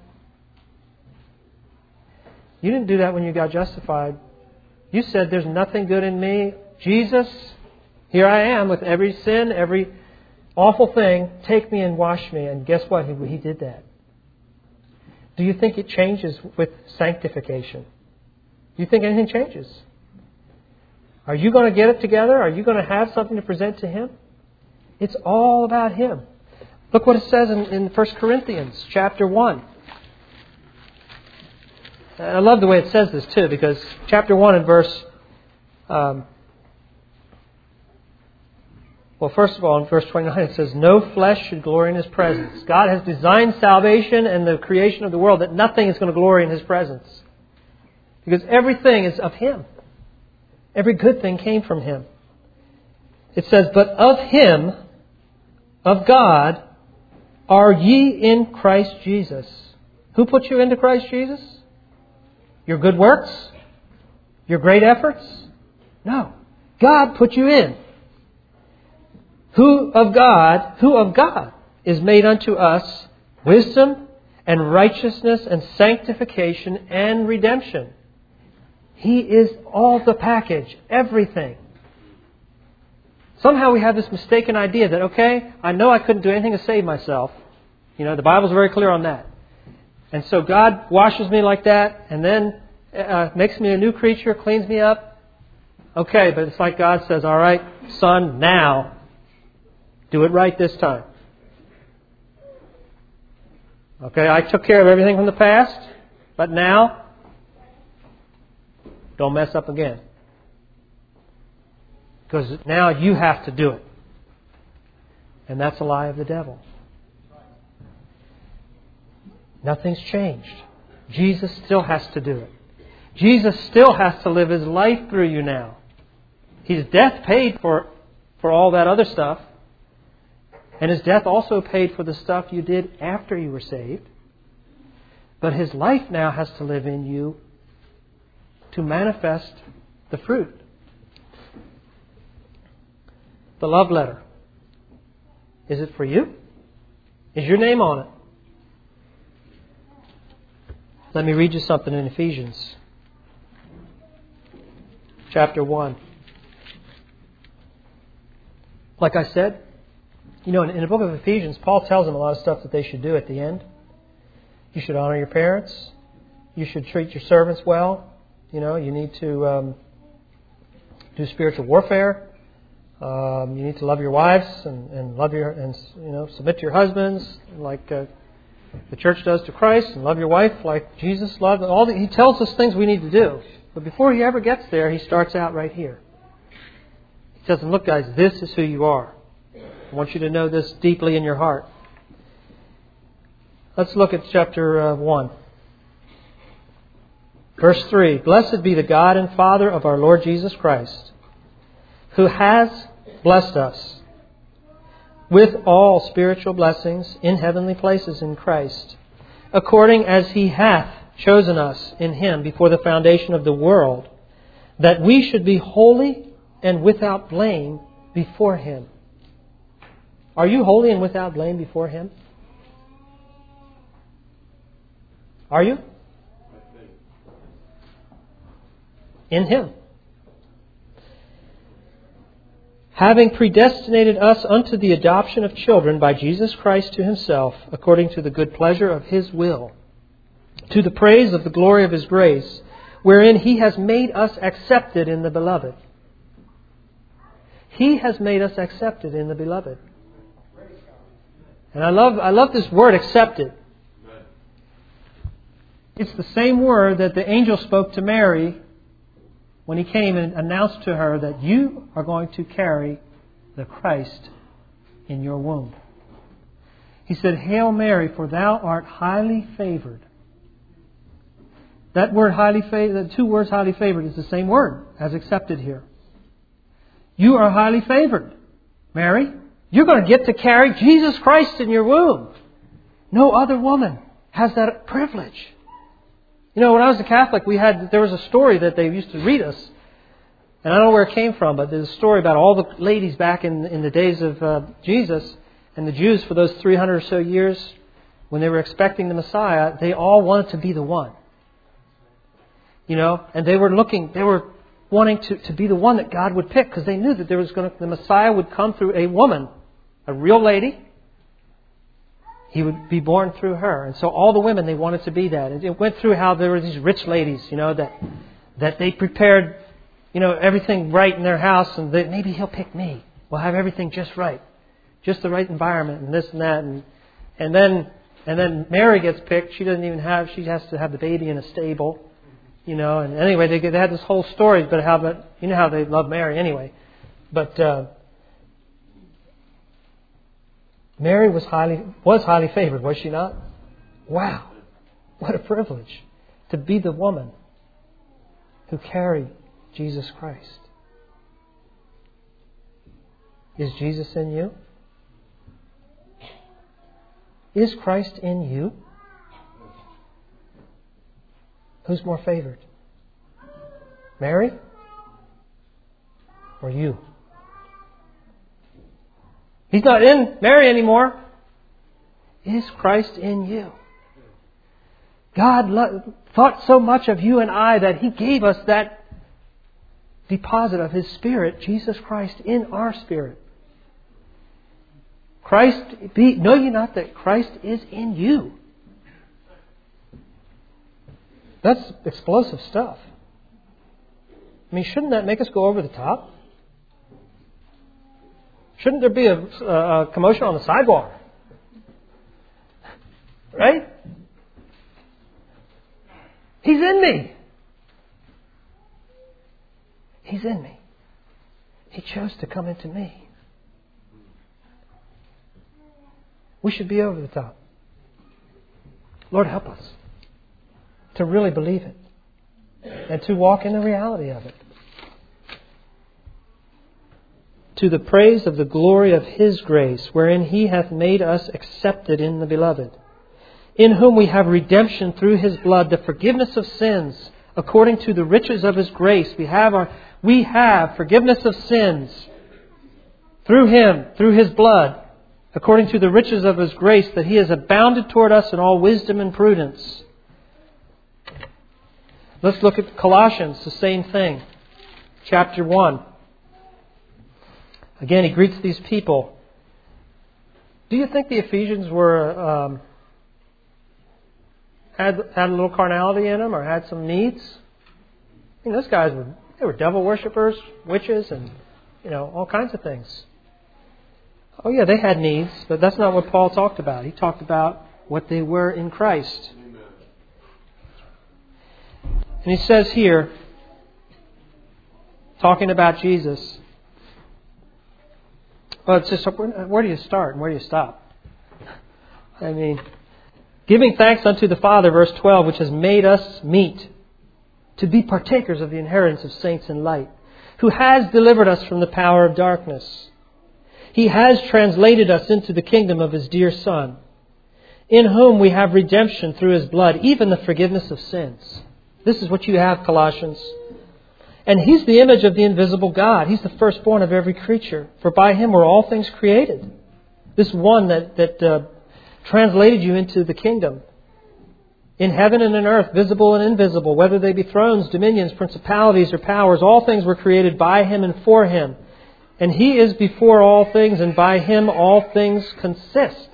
S1: You didn't do that when you got justified. You said, there's nothing good in me. Jesus, here I am with every sin, every awful thing. Take me and wash me. And guess what? He, he did that. Do you think it changes with sanctification? Do you think anything changes? Are you going to get it together? Are you going to have something to present to Him? It's all about Him. Look what it says in, in First Corinthians chapter one. And I love the way it says this too, because chapter one and verse... Um, well, first of all, in verse twenty-nine it says, no flesh should glory in His presence. God has designed salvation and the creation of the world that nothing is going to glory in His presence. Because everything is of Him. Every good thing came from Him. It says, but of Him, of God, are ye in Christ Jesus. Who put you into Christ Jesus? Your good works? Your great efforts? No. God put you in. Who of God, who of God is made unto us wisdom and righteousness and sanctification and redemption. He is all the package, everything. Somehow we have this mistaken idea that, okay, I know I couldn't do anything to save myself. You know, the Bible's very clear on that. And so God washes me like that and then uh, makes me a new creature, cleans me up. Okay, but it's like God says, all right, son, now do it right this time. Okay, I took care of everything from the past, but now don't mess up again. Because now you have to do it. And that's a lie of the devil. Nothing's changed. Jesus still has to do it. Jesus still has to live His life through you now. His death paid for, for all that other stuff. And His death also paid for the stuff you did after you were saved. But His life now has to live in you to manifest the fruit. The love letter. Is it for you? Is your name on it? Let me read you something in Ephesians. Chapter one. Like I said, you know, in, in the book of Ephesians, Paul tells them a lot of stuff that they should do at the end. You should honor your parents. You should treat your servants well. You know, you need to um, do spiritual warfare. Um, you need to love your wives and, and love your and you know submit to your husbands like uh, the church does to Christ, and love your wife like Jesus loved. All the, he tells us things we need to do. But before he ever gets there, he starts out right here. He tells them, "Look, guys, this is who you are. I want you to know this deeply in your heart." Let's look at chapter uh, one. Verse three, "Blessed be the God and Father of our Lord Jesus Christ, who has blessed us with all spiritual blessings in heavenly places in Christ, according as He hath chosen us in Him before the foundation of the world, that we should be holy and without blame before Him." Are you holy and without blame before Him? Are you? In Him. "Having predestinated us unto the adoption of children by Jesus Christ to Himself, according to the good pleasure of His will, to the praise of the glory of His grace, wherein He has made us accepted in the Beloved." He has made us accepted in the Beloved. And I love, I love this word, accepted. It's the same word that the angel spoke to Mary when he came and announced to her that you are going to carry the Christ in your womb. He said, "Hail Mary, for thou art highly favored." That word highly favored, the two words highly favored is the same word as accepted here. You are highly favored, Mary. You're going to get to carry Jesus Christ in your womb. No other woman has that privilege. You know, when I was a Catholic, we had there was a story that they used to read us, and I don't know where it came from, but there's a story about all the ladies back in in the days of uh, Jesus and the Jews for those three hundred or so years when they were expecting the Messiah. They all wanted to be the one, you know, and they were looking, they were wanting to, to be the one that God would pick because they knew that there was going to, the Messiah would come through a woman, a real lady. He would be born through her. And so all the women, they wanted to be that. And it went through how there were these rich ladies, you know, that that they prepared, you know, everything right in their house. And they, maybe He'll pick me. We'll have everything just right. Just the right environment and this and that. And and then and then Mary gets picked. She doesn't even have, she has to have the baby in a stable, you know. And anyway, they, they had this whole story. But how, but you know how they love Mary anyway. But uh, Mary was highly was highly favored, was she not? Wow. What a privilege to be the woman who carried Jesus Christ. Is Jesus in you? Is Christ in you? Who's more favored? Mary or you? He's not in Mary anymore. Is Christ in you? God lo- thought so much of you and I that He gave us that deposit of His Spirit, Jesus Christ, in our spirit. Christ, be, know ye not that Christ is in you? That's explosive stuff. I mean, shouldn't that make us go over the top? Shouldn't there be a, a commotion on the sidewalk? Right? He's in me. He's in me. He chose to come into me. We should be over the top. Lord, help us to really believe it and to walk in the reality of it. To the praise of the glory of His grace, wherein He hath made us accepted in the Beloved, in whom we have redemption through His blood, the forgiveness of sins, according to the riches of His grace. We have our, we have forgiveness of sins through Him, through His blood, according to the riches of His grace, that He has abounded toward us in all wisdom and prudence. Let's look at Colossians, the same thing. Chapter one. Again, he greets these people. Do you think the Ephesians were um, had had a little carnality in them, or had some needs? I mean, those guys were they were devil worshippers, witches, and you know, all kinds of things. Oh yeah, they had needs, but that's not what Paul talked about. He talked about what they were in Christ. And he says here, talking about Jesus, well, it's just, where do you start and where do you stop? I mean, giving thanks unto the Father, verse twelve, which has made us meet to be partakers of the inheritance of saints in light, who has delivered us from the power of darkness. He has translated us into the kingdom of His dear Son, in whom we have redemption through His blood, even the forgiveness of sins. This is what you have, Colossians. And He's the image of the invisible God. He's the firstborn of every creature. For by Him were all things created. This one that, that uh, translated you into the kingdom. In heaven and in earth, visible and invisible, whether they be thrones, dominions, principalities, or powers, all things were created by Him and for Him. And He is before all things, and by Him all things consist.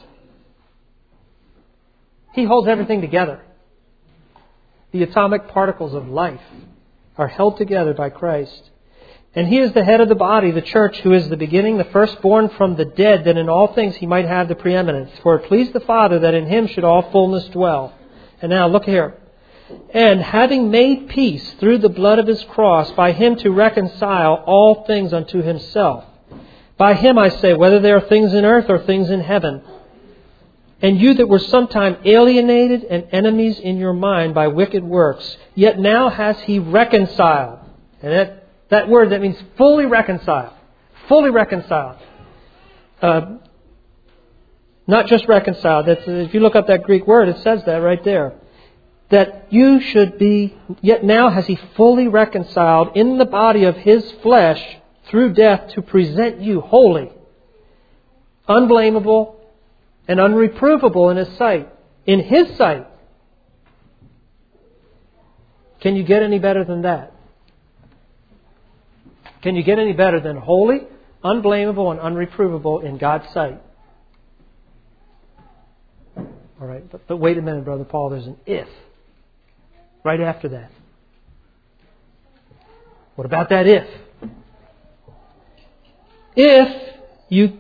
S1: He holds everything together. The atomic particles of life are held together by Christ. And He is the head of the body, the church, who is the beginning, the firstborn from the dead, that in all things He might have the preeminence. For it pleased the Father that in Him should all fullness dwell. And now look here. And having made peace through the blood of His cross, by Him to reconcile all things unto Himself. By Him, I say, whether there are things in earth or things in heaven. And you that were sometime alienated and enemies in your mind by wicked works, yet now has He reconciled. And that, that word, that means fully reconciled. Fully reconciled. Uh, not just reconciled. That's, if you look up that Greek word, it says that right there. That you should be, yet now has He fully reconciled in the body of His flesh through death to present you holy, unblameable, and unreprovable in His sight. In His sight. Can you get any better than that? Can you get any better than holy, unblameable, and unreprovable in God's sight? All right, but, but wait a minute, Brother Paul, there's an if right after that. What about that if? If you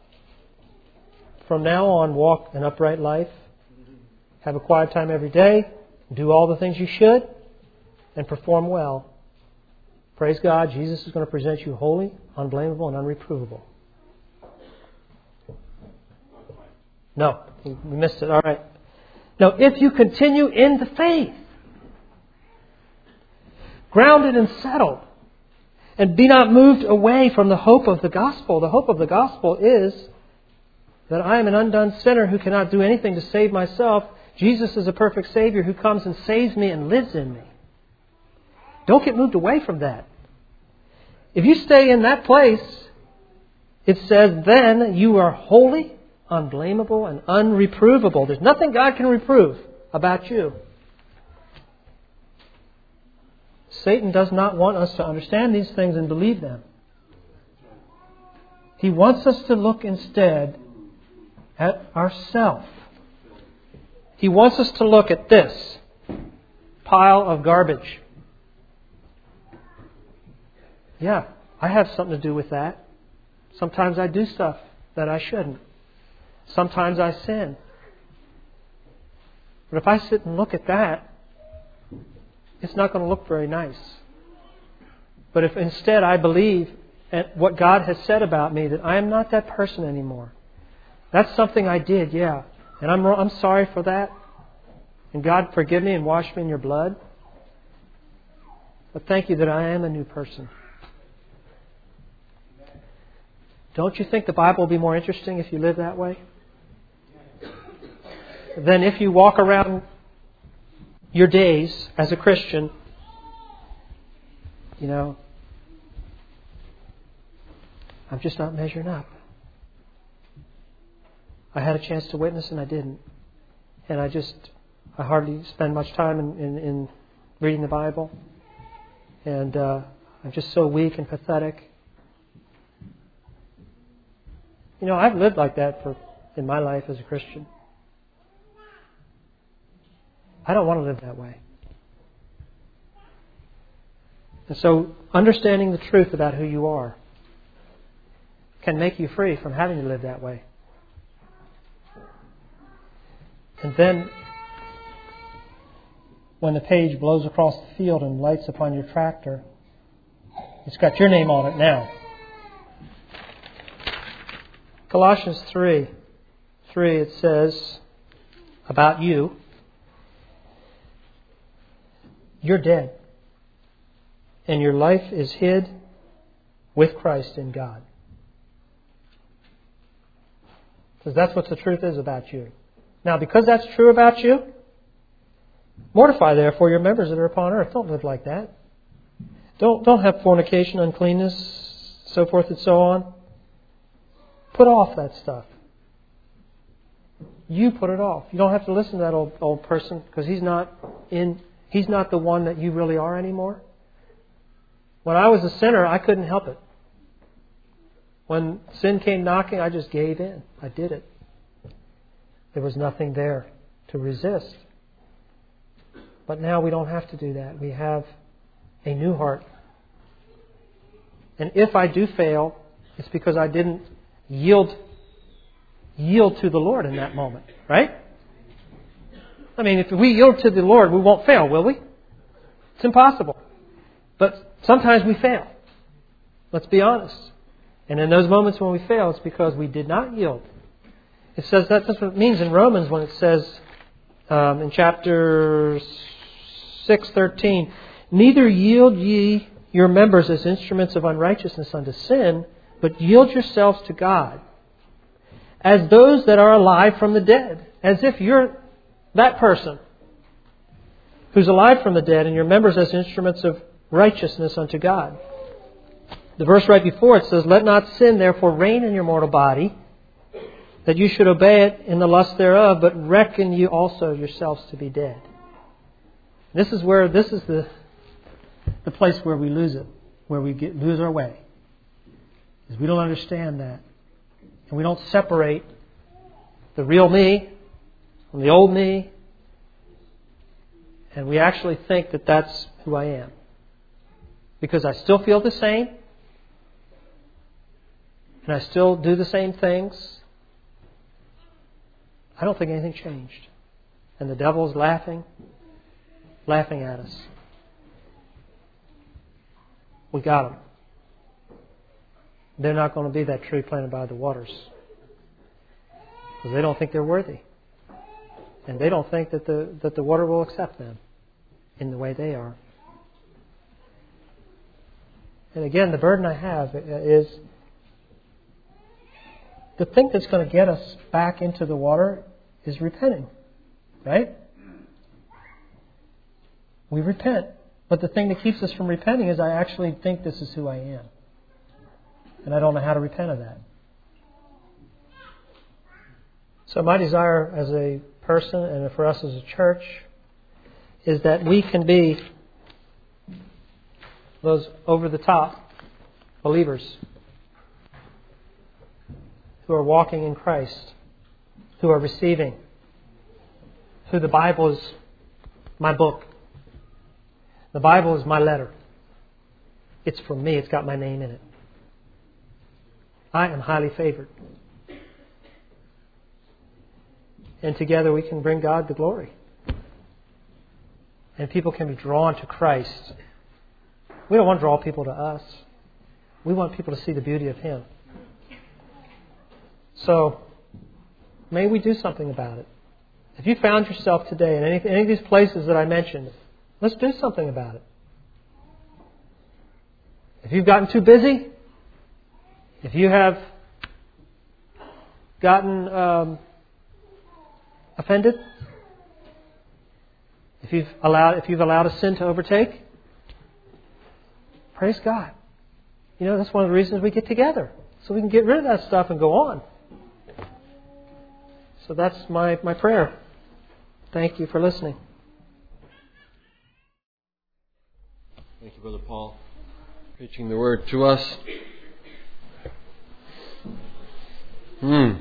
S1: from now on walk an upright life, have a quiet time every day, do all the things you should, and perform well, praise God, Jesus is going to present you holy, unblameable, and unreprovable. No, we missed it. All right. Now, if you continue in the faith, grounded and settled, and be not moved away from the hope of the gospel. The hope of the gospel is that I am an undone sinner who cannot do anything to save myself. Jesus is a perfect Savior who comes and saves me and lives in me. Don't get moved away from that. If you stay in that place, it says, then you are holy, unblameable, and unreprovable. There's nothing God can reprove about you. Satan does not want us to understand these things and believe them. He wants us to look instead at ourselves. He wants us to look at this pile of garbage. Yeah, I have something to do with that. Sometimes I do stuff that I shouldn't. Sometimes I sin. But if I sit and look at that, it's not going to look very nice. But if instead I believe what God has said about me, that I am not that person anymore. That's something I did, yeah. And I'm I'm sorry for that. And God, forgive me and wash me in your blood. But thank you that I am a new person. Don't you think the Bible will be more interesting if you live that way? Than if you walk around your days as a Christian, you know, I'm just not measuring up. I had a chance to witness and I didn't. And I just, I hardly spend much time in, in, in reading the Bible. And uh, I'm just so weak and pathetic. You know, I've lived like that for in my life as a Christian. I don't want to live that way. And so, understanding the truth about who you are. can make you free from having to live that way. And then, when the page blows across the field and lights upon your tractor, it's got your name on it now. Colossians three, three, it says about you, you're dead, and your life is hid with Christ in God. Because that's what the truth is about you. Now, because that's true about you, mortify therefore your members that are upon earth. Don't live like that. Don't don't have fornication, uncleanness, so forth and so on. Put off that stuff. You put it off. You don't have to listen to that old old person because he's not in. He's not the one that you really are anymore. When I was a sinner, I couldn't help it. When sin came knocking, I just gave in. I did it. There was nothing there to resist. But now we don't have to do that. We have a new heart. And if I do fail, it's because I didn't yield yield to the Lord in that moment. Right? I mean, if we yield to the Lord, we won't fail, will we? It's impossible. But sometimes we fail. Let's be honest. And in those moments when we fail, it's because we did not yield. It says that, that's what it means in Romans when it says um, in chapter six thirteen, neither yield ye your members as instruments of unrighteousness unto sin, but yield yourselves to God as those that are alive from the dead. As if you're that person who's alive from the dead and your members as instruments of righteousness unto God. The verse right before it says, let not sin therefore reign in your mortal body, that you should obey it in the lust thereof, but reckon you also yourselves to be dead. This is where this is the the place where we lose it, where we get, lose our way. Is we don't understand that. And we don't separate the real me from the old me. And we actually think that that's who I am. Because I still feel the same. And I still do the same things. I don't think anything changed. And the devil is laughing, laughing at us. We got them. They're not going to be that tree planted by the waters. Because they don't think they're worthy. And they don't think that the, that the water will accept them in the way they are. And again, the burden I have is the thing that's going to get us back into the water is repenting. Right? We repent. But the thing that keeps us from repenting is I actually think this is who I am. And I don't know how to repent of that. So my desire as a person and for us as a church is that we can be those over-the-top believers who are walking in Christ, who are receiving, who the Bible is my book. The Bible is my letter. It's for me. It's got my name in it. I am highly favored. And together we can bring God the glory. And people can be drawn to Christ. We don't want to draw people to us. We want people to see the beauty of Him. So, may we do something about it. If you found yourself today in any, any of these places that I mentioned, let's do something about it. If you've gotten too busy, if you have gotten um, offended, if you've allowed if you've allowed a sin to overtake, praise God. You know, that's one of the reasons we get together, so we can get rid of that stuff and go on. So that's my, my prayer. Thank you for listening.
S3: Thank you, Brother Paul, preaching the word to us. Hmm.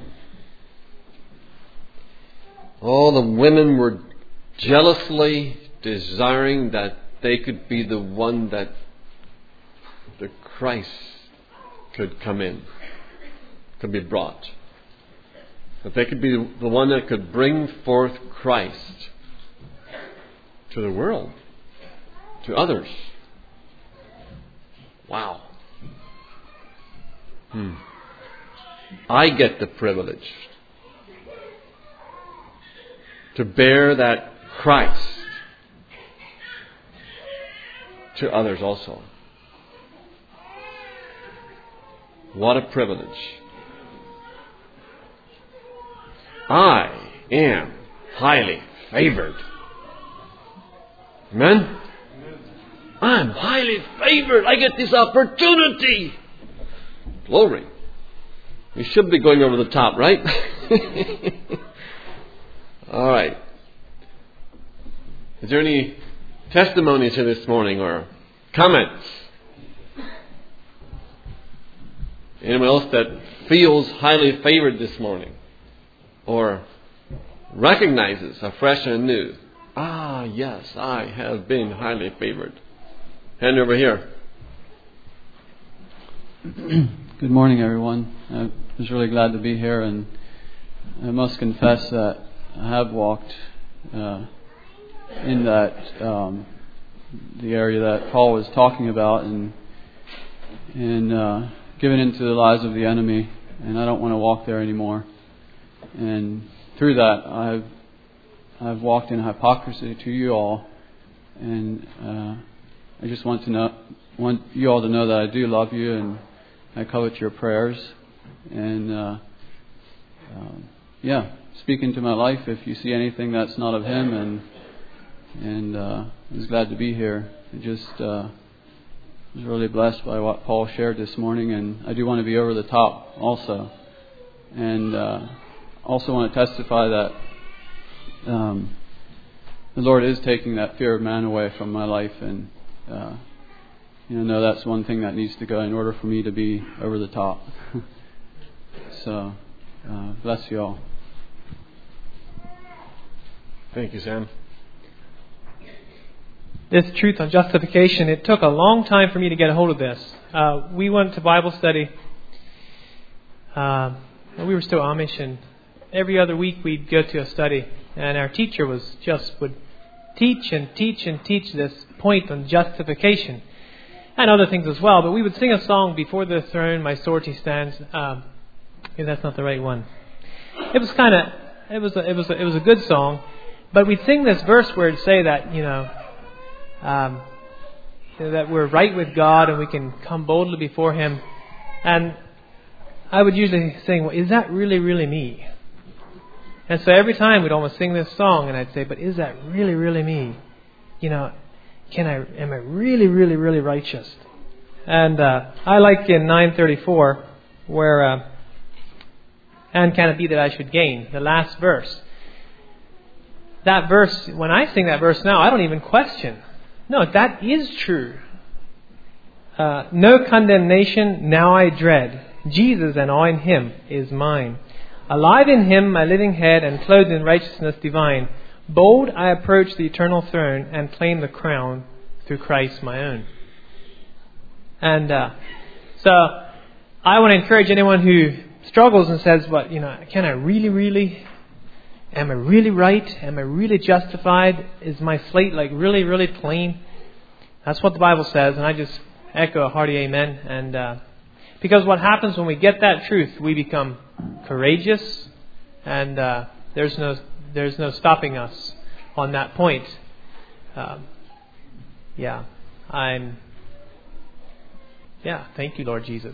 S3: All the women were jealously desiring that they could be the one that the Christ could come in. could be brought. That they could be the one that could bring forth Christ to the world, to others. Wow. Hmm. I get the privilege to bear that Christ to others also. What a privilege. I am highly favored. Amen? I'm highly favored. I get this opportunity. Glory. We should be going over the top, right? All right. Is there any testimonies here this morning or comments? Anyone else that feels highly favored this morning? Or recognizes afresh and anew, ah, yes, I have been highly favored. Hand over here.
S4: Good morning, everyone. I was really glad to be here, and I must confess that I have walked uh, in that um, the area that Paul was talking about, and and uh, given into the lies of the enemy, and I don't want to walk there anymore. And through that, I've I've walked in hypocrisy to you all, and uh, I just want to know want you all to know that I do love you, and I covet your prayers, and uh, uh, yeah, speak into my life if you see anything that's not of Him, and and uh, I was glad to be here. I just uh, was really blessed by what Paul shared this morning, and I do want to be over the top also, and. Uh, Also want to testify that um, the Lord is taking that fear of man away from my life, and uh, you know, know that's one thing that needs to go in order for me to be over the top. So, uh, bless you all.
S3: Thank you, Sam.
S1: This truth on justification, it took a long time for me to get a hold of this. Uh, we went to Bible study. Uh, we were still Amish, and every other week we'd go to a study, and our teacher was just would teach and teach and teach this point on justification and other things as well. But we would sing a song, "Before the Throne My Sword stands." Um, maybe that's not the right one. It was kind of it was a, it was a, it was a good song, but we'd sing this verse where it'd say that you know, um, you know that we're right with God and we can come boldly before Him, and I would usually sing, "Well, is that really really me?" And so every time we'd almost sing this song, and I'd say, "But is that really, really me? You know, can I? Am I really, really, really righteous?" And uh, I like in nine thirty-four where, uh, "And can it be that I should gain?" The last verse. That verse, when I sing that verse now, I don't even question. No, that is true. Uh, no condemnation now I dread. Jesus and all in Him is mine. Alive in Him, my living head, and clothed in righteousness divine. Bold I approach the eternal throne and claim the crown through Christ my own. And uh, so I want to encourage anyone who struggles and says, "What you know? Can I really, really? Am I really right? Am I really justified? Is my slate like really, really clean?" That's what the Bible says, and I just echo a hearty amen. And uh, because what happens when we get that truth, we become courageous, and uh, there's no there's no stopping us on that point. Um, yeah, I'm. Yeah, thank you, Lord Jesus.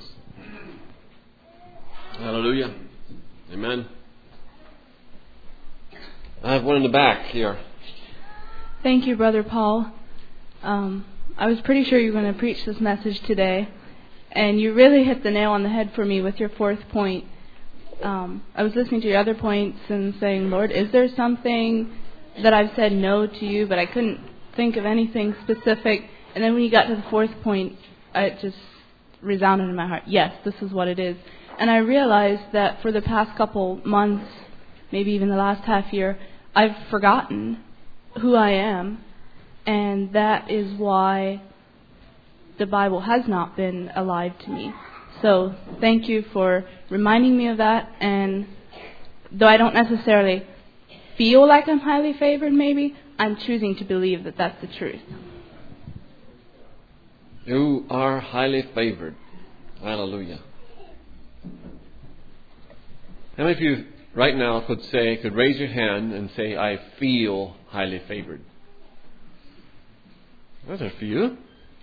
S3: Hallelujah. Amen. I have one in the back here.
S5: Thank you, Brother Paul. Um, I was pretty sure you were going to preach this message today, and you really hit the nail on the head for me with your fourth point. Um, I was listening to your other points and saying, "Lord, is there something that I've said no to you?" But I couldn't think of anything specific. And then when you got to the fourth point, it just resounded in my heart. Yes, this is what it is. And I realized that for the past couple months, maybe even the last half year, I've forgotten who I am. And that is why the Bible has not been alive to me. So thank you for reminding me of that. And though I don't necessarily feel like I'm highly favored, maybe, I'm choosing to believe that that's the truth.
S3: You are highly favored. Hallelujah. How many of you right now could say, could raise your hand and say, I feel highly favored? There's a few.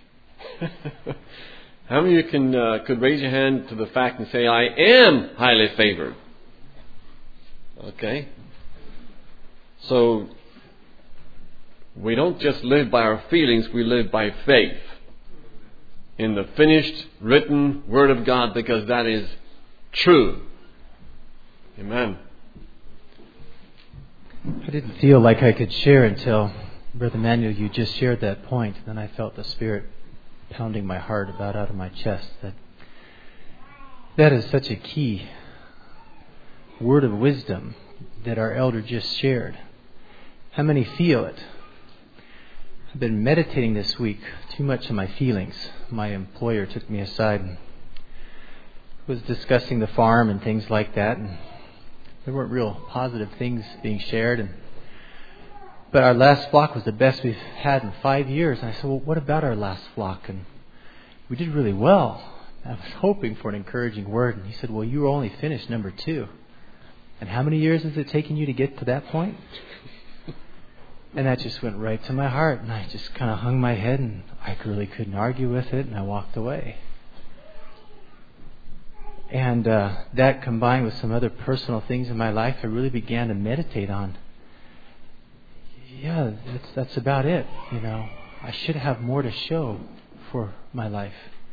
S3: How many of you can uh, could raise your hand to the fact and say, I am highly favored? Okay. So, we don't just live by our feelings, we live by faith in the finished, written Word of God, because that is true. Amen.
S6: I didn't feel like I could share until, Brother Manuel, you just shared that point. Then I felt the Spirit pounding my heart about out of my chest. That that is such a key word of wisdom that our elder just shared. How many feel it? I've been meditating this week too much on my feelings. My employer took me aside and was discussing the farm and things like that, and there weren't real positive things being shared. And but our last flock was the best we've had in five years. And I said, well, what about our last flock? And we did really well. I was hoping for an encouraging word. And he said, well, you were only finished number two. And how many years has it taken you to get to that point? And that just went right to my heart. And I just kind of hung my head, and I really couldn't argue with it, and I walked away. And uh, that combined with some other personal things in my life, I really began to meditate on. Yeah, that's, that's about it. You know, I should have more to show for my life.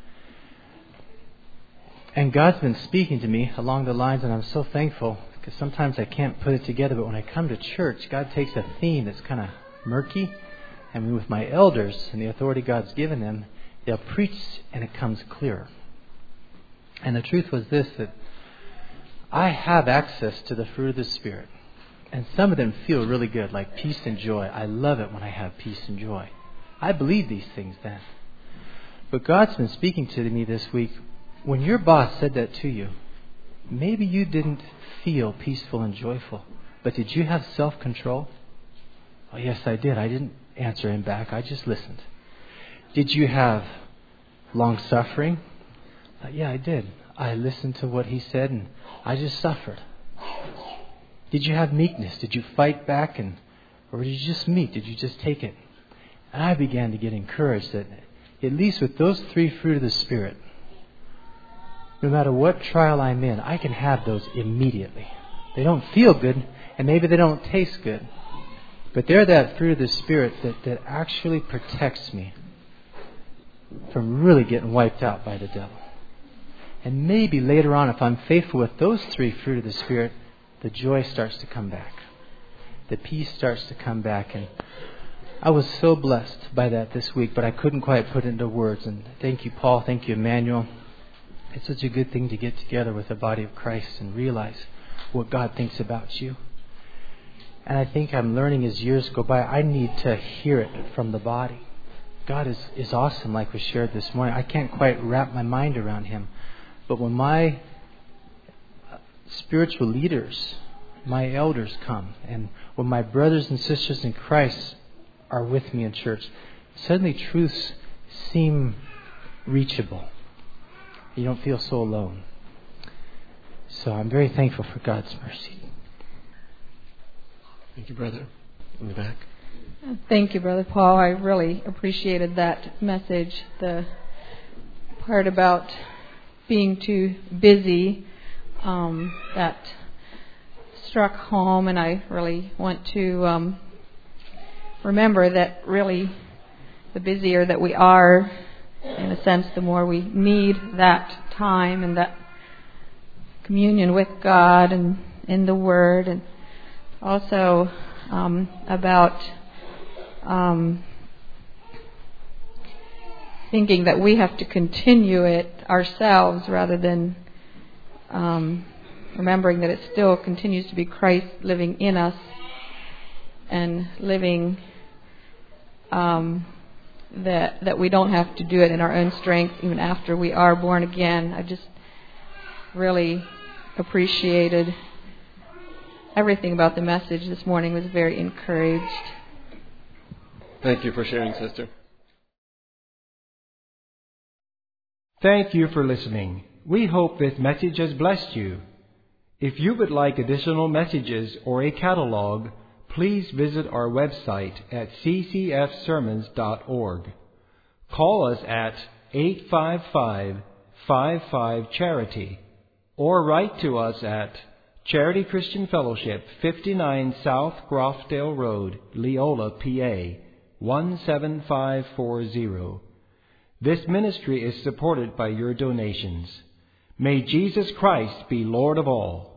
S6: And God's been speaking to me along the lines, and I'm so thankful, because sometimes I can't put it together, but when I come to church, God takes a theme that's kind of murky, and with my elders and the authority God's given them, they'll preach and it comes clearer. And the truth was this, that I have access to the fruit of the Spirit. And some of them feel really good, like peace and joy. I love it when I have peace and joy. I believe these things then. But God's been speaking to me this week. When your boss said that to you, maybe you didn't feel peaceful and joyful. But did you have self-control? Oh, yes, I did. I didn't answer him back. I just listened. Did you have long-suffering? Uh, yeah, I did. I listened to what he said and I just suffered. Did you have meekness? Did you fight back, and or did you just meek? Did you just take it? And I began to get encouraged that at least with those three fruit of the Spirit, no matter what trial I'm in, I can have those immediately. They don't feel good, and maybe they don't taste good, but they're that fruit of the Spirit that, that actually protects me from really getting wiped out by the devil. And maybe later on, if I'm faithful with those three fruit of the Spirit, the joy starts to come back. The peace starts to come back. And I was so blessed by that this week, but I couldn't quite put it into words. And thank you, Paul. Thank you, Emmanuel. It's such a good thing to get together with the body of Christ and realize what God thinks about you. And I think I'm learning as years go by, I need to hear it from the body. God is, is awesome, like we shared this morning. I can't quite wrap my mind around Him. But when my spiritual leaders, my elders come, and when my brothers and sisters in Christ are with me in church, suddenly truths seem reachable. You don't feel so alone. So I'm very thankful for God's mercy.
S3: Thank you, brother. In the back.
S7: Thank you, Brother Paul. I really appreciated that message. The part about being too busy, um, that struck home, and I really want to um, remember that really the busier that we are, in a sense, the more we need that time and that communion with God and in the Word, and also um, about um, thinking that we have to continue it ourselves rather than um, remembering that it still continues to be Christ living in us and living um, that that we don't have to do it in our own strength even after we are born again. I just really appreciated everything about the message this morning. Was very encouraged.
S3: Thank you for sharing, sister.
S8: Thank you for listening. We hope this message has blessed you. If you would like additional messages or a catalog, please visit our website at c c f sermons dot org. Call us at eight five five, five five, charity or write to us at Charity Christian Fellowship, fifty-nine South Grofdale Road, Leola, P A, one seven five four zero. This ministry is supported by your donations. May Jesus Christ be Lord of all.